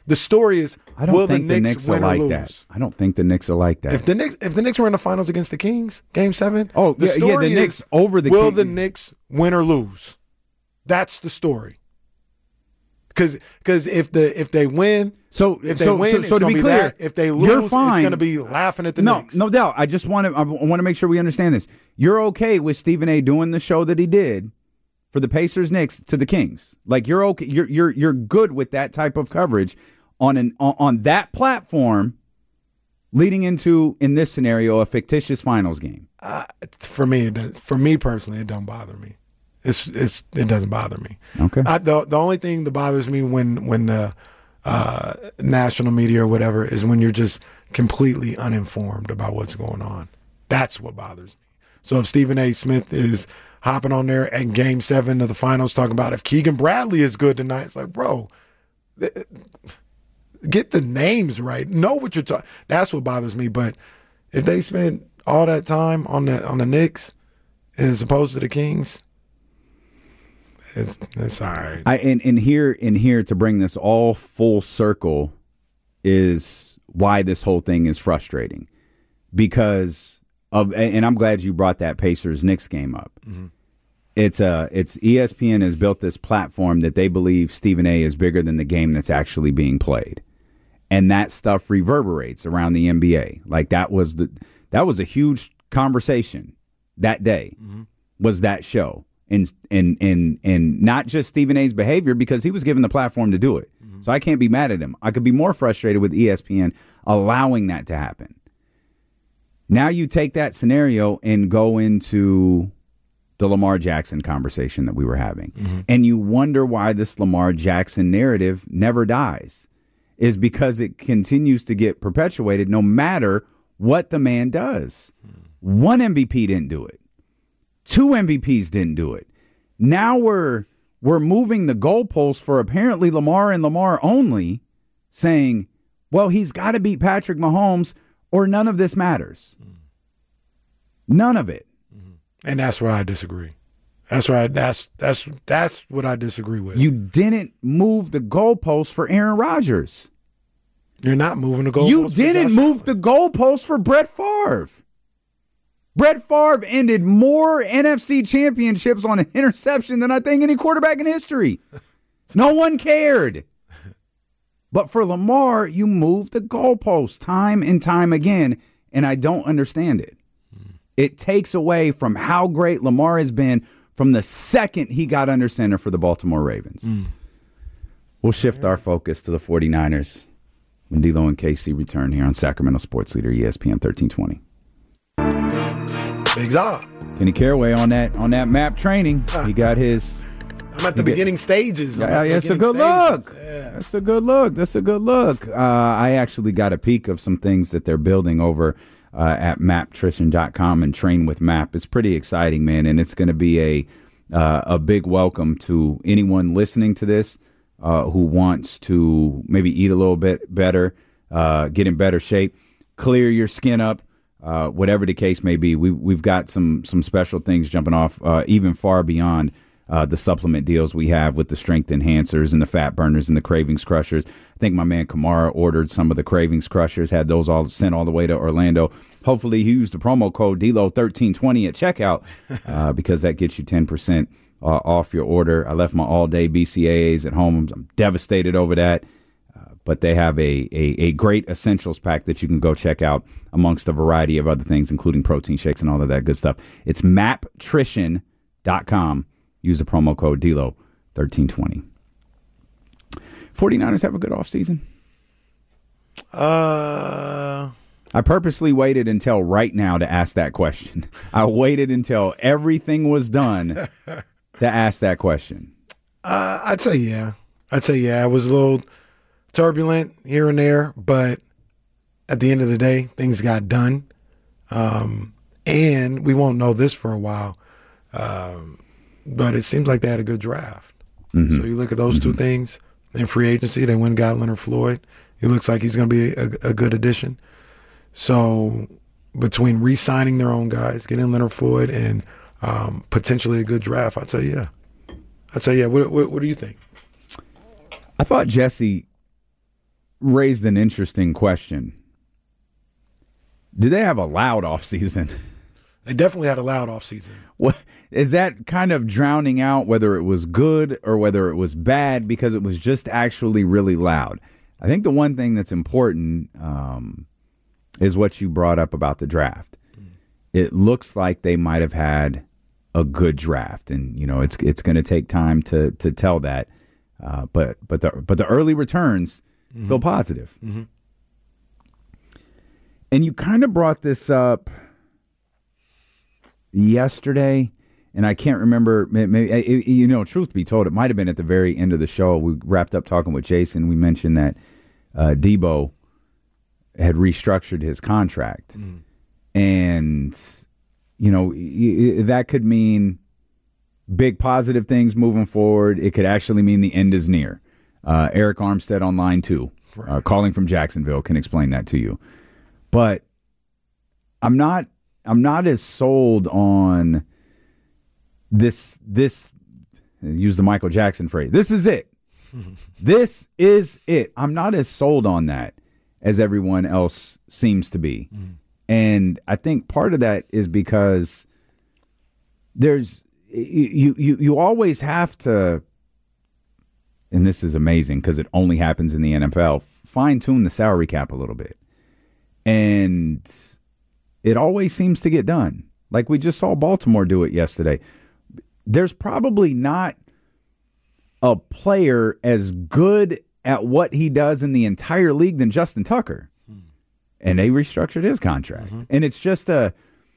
The story is, I don't will think the the Knicks, Knicks are win like or lose? that. I don't think the Knicks are like that. If the Knicks, if the Knicks were in the finals against the Kings, Game Seven, oh the yeah, story yeah, the is, Knicks over the will Kings. the Knicks win or lose? That's the story. Because because if the if they win, so if they so, win, so, it's so to gonna be be clear, that. If they you're lose, it's fine. going to be laughing at the no, Knicks. No doubt. I just want to I want to make sure we understand this. You're okay with Stephen A. doing the show that he did for the Pacers Knicks to the Kings. Like you're okay. You're you're you're good with that type of coverage on an on, on that platform, leading into in this scenario a fictitious finals game. Uh, for me, it does, for me personally, it don't bother me. It's it's it doesn't bother me. Okay. I, the the only thing that bothers me when when the uh, national media or whatever is when you're just completely uninformed about what's going on. That's what bothers me. So if Stephen A. Smith is hopping on there at Game Seven of the finals talking about if Keegan Bradley is good tonight, it's like, bro, th- get the names right. Know what you're talking. That's what bothers me. But if they spend all that time on the on the Knicks as opposed to the Kings, it's, it's all right. I and, and here and here to bring this all full circle is why this whole thing is frustrating because of and I'm glad you brought that Pacers Knicks game up. Mm-hmm. It's a it's E S P N has built this platform that they believe Stephen A. is bigger than the game that's actually being played, and that stuff reverberates around the N B A. Like that was the that was a huge conversation that day. Mm-hmm. Was that show. And, and and and not just Stephen A's behavior because he was given the platform to do it. Mm-hmm. So I can't be mad at him. I could be more frustrated with E S P N allowing that to happen. Now you take that scenario and go into the Lamar Jackson conversation that we were having. Mm-hmm. And you wonder why this Lamar Jackson narrative never dies. Is because it continues to get perpetuated no matter what the man does. Mm-hmm. One M V P didn't do it. Two M V Ps didn't do it. Now we're we're moving the goalposts for apparently Lamar and Lamar only, saying, well, he's got to beat Patrick Mahomes or none of this matters. None of it. And that's where I disagree. That's right. That's that's that's what I disagree with. You didn't move the goalposts for Aaron Rodgers. You're not moving the goalposts. You didn't move the goalposts for Brett Favre. Brett Favre ended more N F C championships on an interception than I think any quarterback in history. No one cared. But for Lamar, you moved the goalposts time and time again, and I don't understand it. Mm. It takes away from how great Lamar has been from the second he got under center for the Baltimore Ravens. Mm. We'll shift our focus to the 49ers when D'Lo and K C return here on Sacramento Sports Leader E S P N thirteen twenty. Big Zah. Kenny Caraway on that on that map training. He got his. I'm at the beginning get, stages. I'm yeah, the that's a good stages. look. Yeah. That's a good look. That's a good look. Uh, I actually got a peek of some things that they're building over uh, at map trition dot com and Train with Map. It's pretty exciting, man, and it's going to be a uh, a big welcome to anyone listening to this uh, who wants to maybe eat a little bit better, uh, get in better shape, clear your skin up. Uh, whatever the case may be, we, we've got some some special things jumping off, uh, even far beyond uh, the supplement deals we have with the strength enhancers and the fat burners and the cravings crushers. I think my man Kamara ordered some of the cravings crushers, had those all sent all the way to Orlando. Hopefully he used the promo code D L O thirteen twenty at checkout uh, because that gets you ten percent uh, off your order. I left my all-day B C A As at home. I'm devastated over that. But they have a, a, a great essentials pack that you can go check out amongst a variety of other things, including protein shakes and all of that good stuff. It's map trition dot com. Use the promo code D L O thirteen twenty. 49ers have a good offseason? Uh, I purposely waited until right now to ask that question. I waited until everything was done to ask that question. Uh, I'd say yeah. I'd say yeah. It was a little turbulent here and there, but at the end of the day, things got done. Um, and we won't know this for a while. Um, but it seems like they had a good draft. Mm-hmm. So you look at those mm-hmm. two things. In free agency, they went and got Leonard Floyd. He looks like he's going to be a, a good addition. So between re-signing their own guys, getting Leonard Floyd, and um, potentially a good draft, I'd say yeah. I'd say yeah. What, what, what do you think? I thought Jesse raised an interesting question. Do they have a loud offseason? They definitely had a loud offseason. What is that kind of drowning out whether it was good or whether it was bad because it was just actually really loud? I think the one thing that's important um, is what you brought up about the draft. Mm. It looks like they might have had a good draft, and you know it's it's going to take time to to tell that. Uh, but but the but the early returns mm-hmm. feel positive. Mm-hmm. And you kind of brought this up yesterday, and I can't remember. Maybe, you know, truth be told, it might have been at the very end of the show. We wrapped up talking with Jason. We mentioned that uh, Debo had restructured his contract, mm. and you know that could mean big positive things moving forward. It could actually mean the end is near. Uh, Eric Armstead on line two, right. uh, calling from Jacksonville, can explain that to you. But I'm not. I'm not as sold on this. This use the Michael Jackson phrase. This is it. This is it. I'm not as sold on that as everyone else seems to be, mm. and I think part of that is because there's you you you always have to. And this is amazing because it only happens in the N F L. Fine tune the salary cap a little bit. And it always seems to get done. Like we just saw Baltimore do it yesterday. There's probably not a player as good at what he does in the entire league than Justin Tucker. Hmm. And they restructured his contract. Mm-hmm. And it's just a,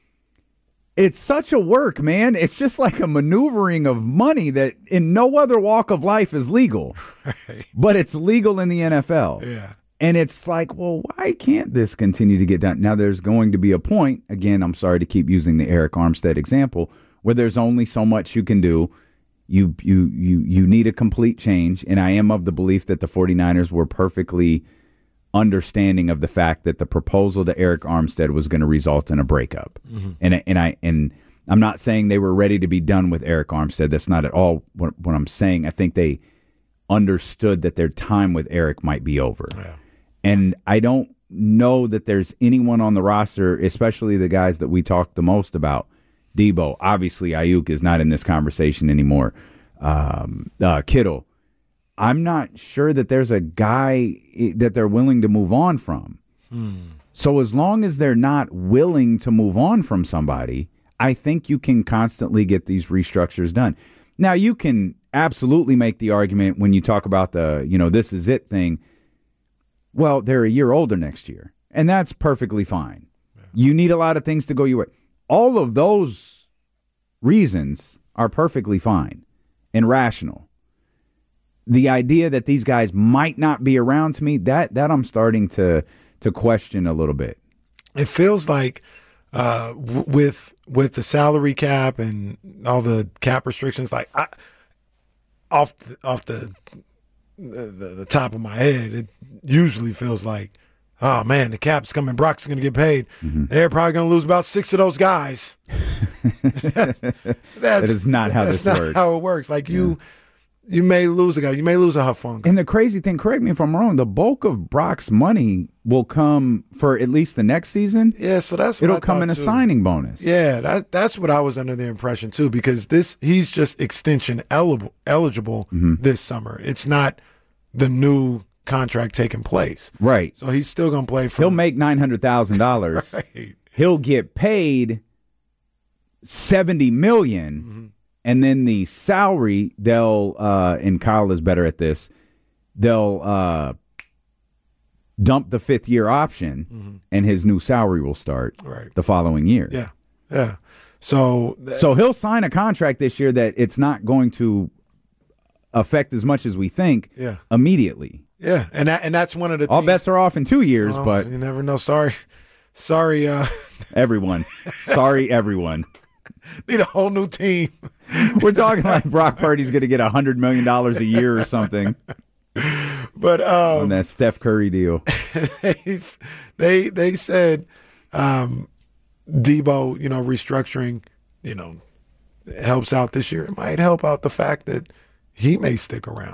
it's such a work, man. It's just like a maneuvering of money that in no other walk of life is legal. Right. But it's legal in the N F L. Yeah. And it's like, well, why can't this continue to get done? Now, there's going to be a point, again, I'm sorry to keep using the Eric Armstead example, where there's only so much you can do. You you you you need a complete change. And I am of the belief that the 49ers were perfectly understanding of the fact that the proposal to Eric Armstead was going to result in a breakup. Mm-hmm. And and I and I'm not saying they were ready to be done with Eric Armstead. That's not at all what, what I'm saying. I think they understood that their time with Eric might be over. Yeah. And I don't know that there's anyone on the roster, especially the guys that we talk the most about. Debo, obviously Ayuk is not in this conversation anymore. Um, uh, Kittle. I'm not sure that there's a guy that they're willing to move on from. Hmm. So as long as they're not willing to move on from somebody, I think you can constantly get these restructures done. Now, you can absolutely make the argument when you talk about the, you know, this is it thing. Well, they're a year older next year, and that's perfectly fine. Yeah. You need a lot of things to go your way. All of those reasons are perfectly fine and rational. The idea that these guys might not be around to me, that that I'm starting to to question a little bit. It feels like uh, w- with with the salary cap and all the cap restrictions, like I, off the, off the, the the top of my head, it usually feels like, oh man, the cap's coming. Brock's going to get paid. Mm-hmm. They're probably going to lose about six of those guys. that's, that's, that is not how that's this not works. How it works. Like you. Yeah. You may lose a guy. You may lose a Huffung. And the crazy thing, correct me if I'm wrong, the bulk of Brock's money will come for at least the next season. Yeah, so that's what it'll I come in a too. signing bonus. Yeah, that, that's what I was under the impression too, because this he's just extension eligible eligible mm-hmm. this summer. It's not the new contract taking place. Right. So he's still gonna play for. He'll make nine hundred thousand dollars. Right. He'll get paid seventy million. Mm-hmm. And then the salary, they'll, uh, and Kyle is better at this, they'll uh, dump the fifth year option mm-hmm. and his new salary will start right. the following year. Yeah, yeah. So, th- so he'll sign a contract this year that it's not going to affect as much as we think yeah. immediately. Yeah, and that, and that's one of the All things. bets are off in two years, oh, but. You never know. Sorry. Sorry. Uh... everyone. Sorry, everyone. Need a whole new team. We're talking like Brock Purdy's going to get one hundred million dollars a year or something. But um, on that Steph Curry deal. they, they they said um, Debo, you know, restructuring, you know, helps out this year. It might help out the fact that he may stick around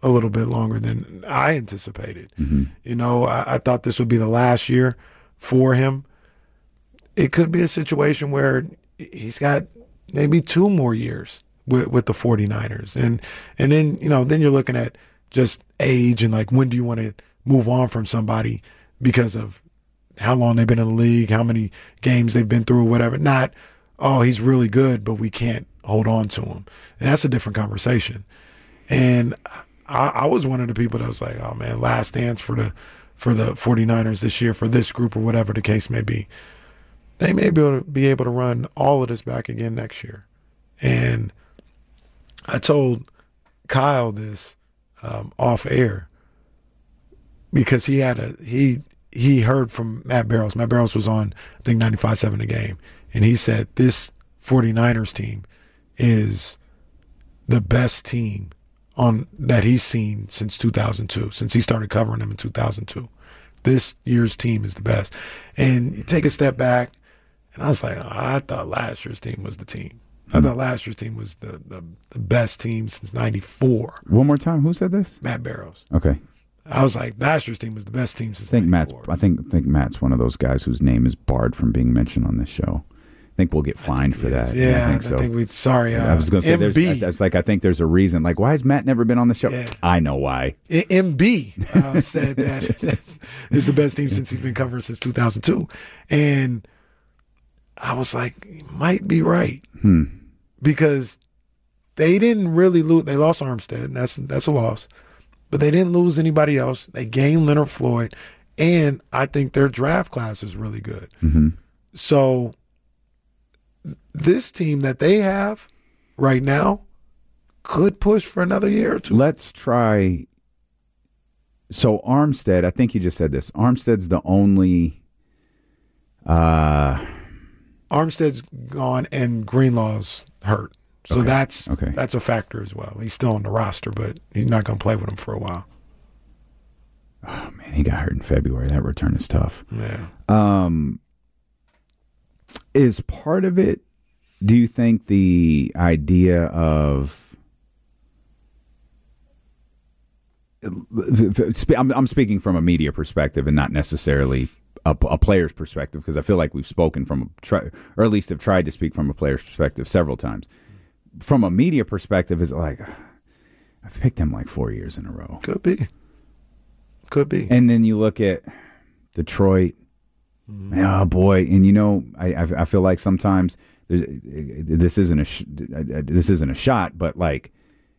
a little bit longer than I anticipated. Mm-hmm. You know, I, I thought this would be the last year for him. It could be a situation where he's got maybe two more years with, with the 49ers. And and then, you know, then you're looking at just age and like when do you want to move on from somebody because of how long they've been in the league, how many games they've been through or whatever. Not, oh, he's really good, but we can't hold on to him. And that's a different conversation. And I, I was one of the people that was like, oh, man, last dance for the for the 49ers this year, for this group or whatever the case may be. They may be able to, be able to run all of this back again next year. And I told Kyle this um, off air because he had a he he heard from Matt Barrows. Matt Barrows was on, I think, ninety-five point seven The Game. And he said this 49ers team is the best team on that he's seen since two thousand two, since he started covering them in two thousand two. This year's team is the best. And you take a step back, and I was like, oh, I thought last year's team was the team. I thought last year's team was the, the, the best team since ninety-four. One more time, who said this? Matt Barrows. Okay. I was like, last year's team was the best team since I think ninety-four. Matt's. I think think Matt's one of those guys whose name is barred from being mentioned on this show. I think we'll get fined for that. Yeah, I think so. I think we. Sorry, uh, I was going to say, M B. there's. I, I was like, I think there's a reason. Like, why has Matt never been on the show? Yeah. I know why. M B uh, said that, that is the best team since he's been covering since two thousand two, and I was like, he might be right hmm. because they didn't really lose. They lost Armstead, and that's that's a loss, but they didn't lose anybody else. They gained Leonard Floyd, and I think their draft class is really good. Mm-hmm. So this team that they have right now could push for another year or two. Let's try. So Armstead, I think you just said this. Armstead's the only. Uh, Armstead's gone and Greenlaw's hurt, so okay. that's okay. that's a factor as well. He's still on the roster, but he's not going to play with him for a while. Oh man, he got hurt in February. That return is tough. Yeah. Um. Is part of it, do you think the idea of I'm, I'm speaking from a media perspective and not necessarily a, a player's perspective, because I feel like we've spoken from a try, or at least have tried to speak from a player's perspective several times. From a media perspective, is like I've picked him like four years in a row. Could be, could be. And then you look at Detroit. Oh boy! And you know, I I feel like sometimes this isn't a sh- this isn't a shot, but like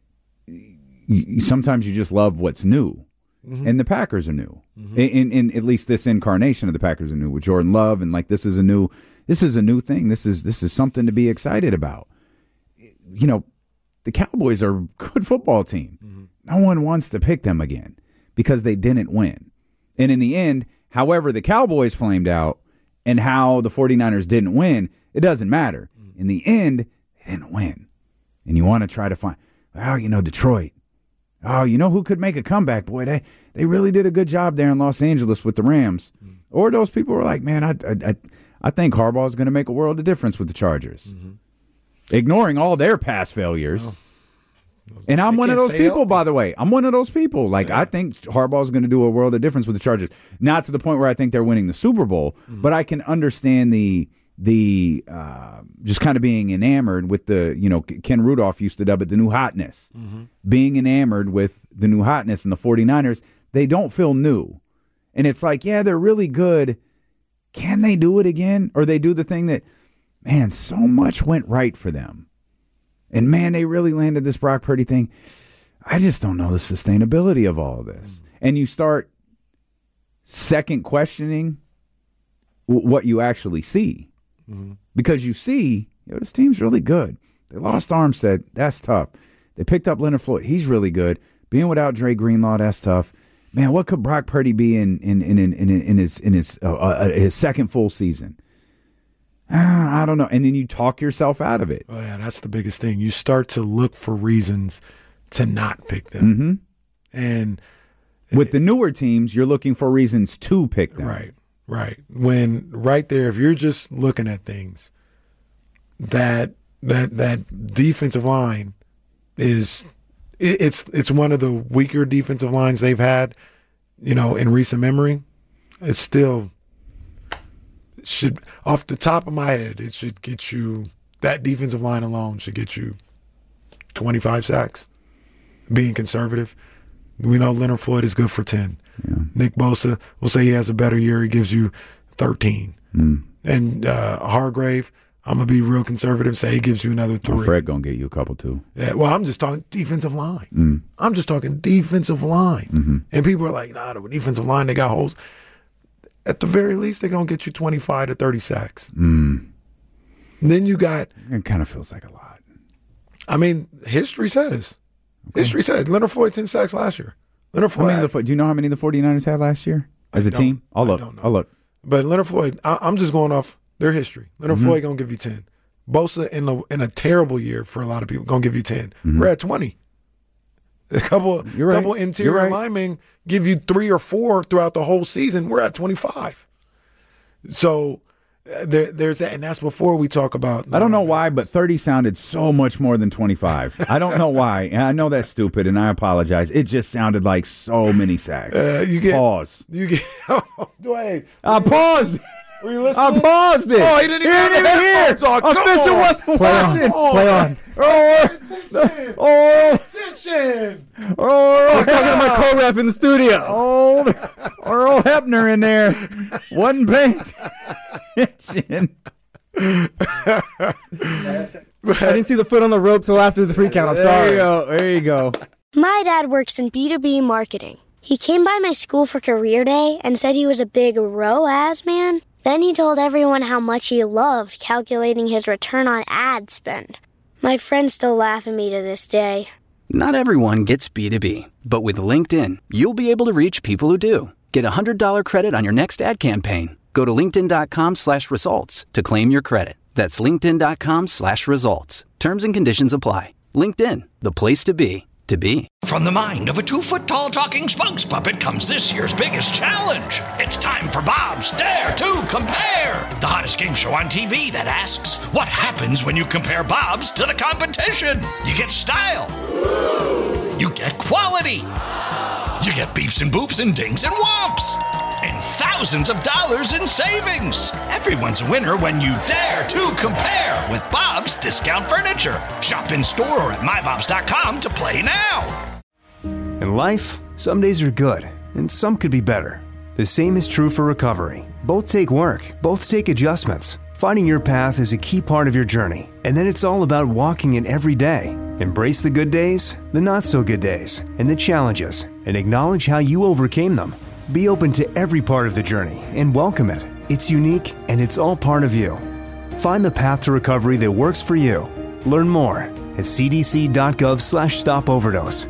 you, sometimes you just love what's new, mm-hmm. and the Packers are new. Mm-hmm. In, in in at least this incarnation of the Packers are new with Jordan Love, and like this is a new this is a new thing. This is this is something to be excited about. You know, the Cowboys are a good football team. Mm-hmm. No one wants to pick them again because they didn't win, and in the end. However, the Cowboys flamed out and how the 49ers didn't win, it doesn't matter. In the end, they didn't win. And you want to try to find, oh, you know, Detroit. Oh, you know who could make a comeback? Boy, they, they really did a good job there in Los Angeles with the Rams. Mm-hmm. Or those people were like, man, I, I, I, I think Harbaugh is going to make a world of difference with the Chargers. Mm-hmm. Ignoring all their past failures. Oh. And I'm one of those people, healthy. By the way. I'm one of those people. Like, yeah. I think Harbaugh is going to do a world of difference with the Chargers. Not to the point where I think they're winning the Super Bowl, mm-hmm. but I can understand the the uh, just kind of being enamored with the, you know, Ken Rudolph used to dub it the new hotness. Mm-hmm. Being enamored with the new hotness, and the 49ers, they don't feel new. And it's like, yeah, they're really good. Can they do it again? Or they do the thing that, man, so much went right for them. And, man, they really landed this Brock Purdy thing. I just don't know the sustainability of all of this. Mm-hmm. And you start second questioning w- what you actually see. Mm-hmm. Because you see, you know, this team's really good. They lost Armstead. That's tough. They picked up Leonard Floyd. He's really good. Being without Dre Greenlaw, that's tough. Man, what could Brock Purdy be in in in in, in, in his in his uh, uh, his second full season? I don't know. And then you talk yourself out of it. Oh, yeah, that's the biggest thing. You start to look for reasons to not pick them. Mm-hmm. And with the newer teams, you're looking for reasons to pick them. Right, right. When right there, if you're just looking at things, that that that defensive line is it, it's it's one of the weaker defensive lines they've had, you know, in recent memory. It's still should off the top of my head, it should get you that defensive line alone should get you twenty-five sacks. Being conservative, we know Leonard Floyd is good for ten. Yeah. Nick Bosa, we'll say he has a better year, he gives you thirteen. Mm. And uh, Hargrave, I'm going to be real conservative, say he gives you another three. Well, Fred going to get you a couple too. Yeah, well, I'm just talking defensive line. Mm. I'm just talking defensive line. Mm-hmm. And people are like, nah, the defensive line, they got holes. At the very least, they're going to get you twenty-five to thirty sacks. Mm. And then you got. It kind of feels like a lot. I mean, history says. Okay. History says Leonard Floyd ten sacks last year. Leonard Floyd. How many the, do you know how many the 49ers had last year as a team? I'll look. I'll look. But Leonard Floyd, I, I'm just going off their history. Leonard Mm-hmm. Floyd going to give you ten. Bosa in a, in a terrible year for a lot of people going to give you ten. Mm-hmm. We're at twenty. A couple, You're right. couple interior You're right. linemen give you three or four throughout the whole season. We're at twenty-five. So uh, there, there's that, and that's before we talk about. I don't know why, but thirty sounded so much more than twenty-five. I don't know why, and I know that's stupid, and I apologize. It just sounded like so many sacks. Uh, you get pause. You get. Oh, wait. I paused. Were you listening? I paused it. Oh, he didn't even, he didn't even hear. Official wasn't watching. Play on. Oh, oh, Attention. oh, I was talking to my co-ref in the studio. Old Earl Hebner in there wasn't paying attention. I didn't see the foot on the rope till after the three count. I'm sorry. There you go. There you go. My dad works in B two B marketing. He came by my school for career day and said he was a big R O A S man. Then he told everyone how much he loved calculating his return on ad spend. My friends still laugh at me to this day. Not everyone gets B two B, but with LinkedIn, you'll be able to reach people who do. Get a one hundred dollars credit on your next ad campaign. Go to linkedin.com slash results to claim your credit. That's linkedin.com slash results. Terms and conditions apply. LinkedIn, the place to be, to be. From the mind of a two-foot-tall talking spokes puppet comes this year's biggest challenge. It's time for Bob's Dare to Compare, the hottest game show on T V that asks, what happens when you compare Bob's to the competition? You get style. You get quality. You get beeps and boops and dings and whomps. And thousands of dollars in savings. Everyone's a winner when you dare to compare with Bob's Discount Furniture. Shop in store or at my bobs dot com to play now. In life, some days are good, and some could be better. The same is true for recovery. Both take work, both take adjustments. Finding your path is a key part of your journey, and then it's all about walking it every day. Embrace the good days, the not-so-good days, and the challenges, and acknowledge how you overcame them. Be open to every part of the journey and welcome it. It's unique, and it's all part of you. Find the path to recovery that works for you. Learn more at cdc.gov slash stop overdose.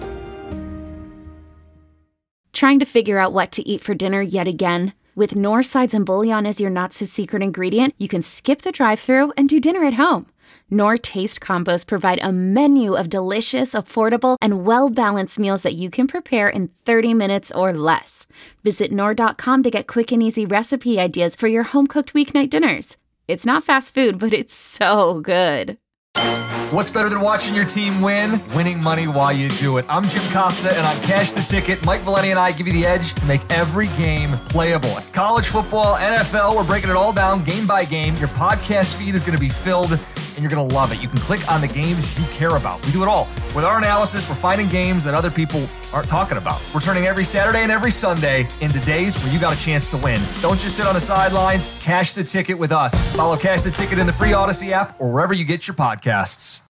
Trying to figure out what to eat for dinner yet again? With Knorr sides and bouillon as your not-so-secret ingredient, you can skip the drive-thru and do dinner at home. Knorr Taste Combos provide a menu of delicious, affordable, and well-balanced meals that you can prepare in thirty minutes or less. Visit Knorr dot com to get quick and easy recipe ideas for your home-cooked weeknight dinners. It's not fast food, but it's so good. What's better than watching your team win? Winning money while you do it. I'm Jim Costa, and on Cash the Ticket, Mike Valeni and I give you the edge to make every game playable. College football, N F L, we're breaking it all down game by game. Your podcast feed is going to be filled, and you're going to love it. You can click on the games you care about. We do it all. With our analysis, we're finding games that other people aren't talking about. We're turning every Saturday and every Sunday into days where you got a chance to win. Don't just sit on the sidelines. Cash the Ticket with us. Follow Cash the Ticket in the free Odyssey app or wherever you get your podcasts.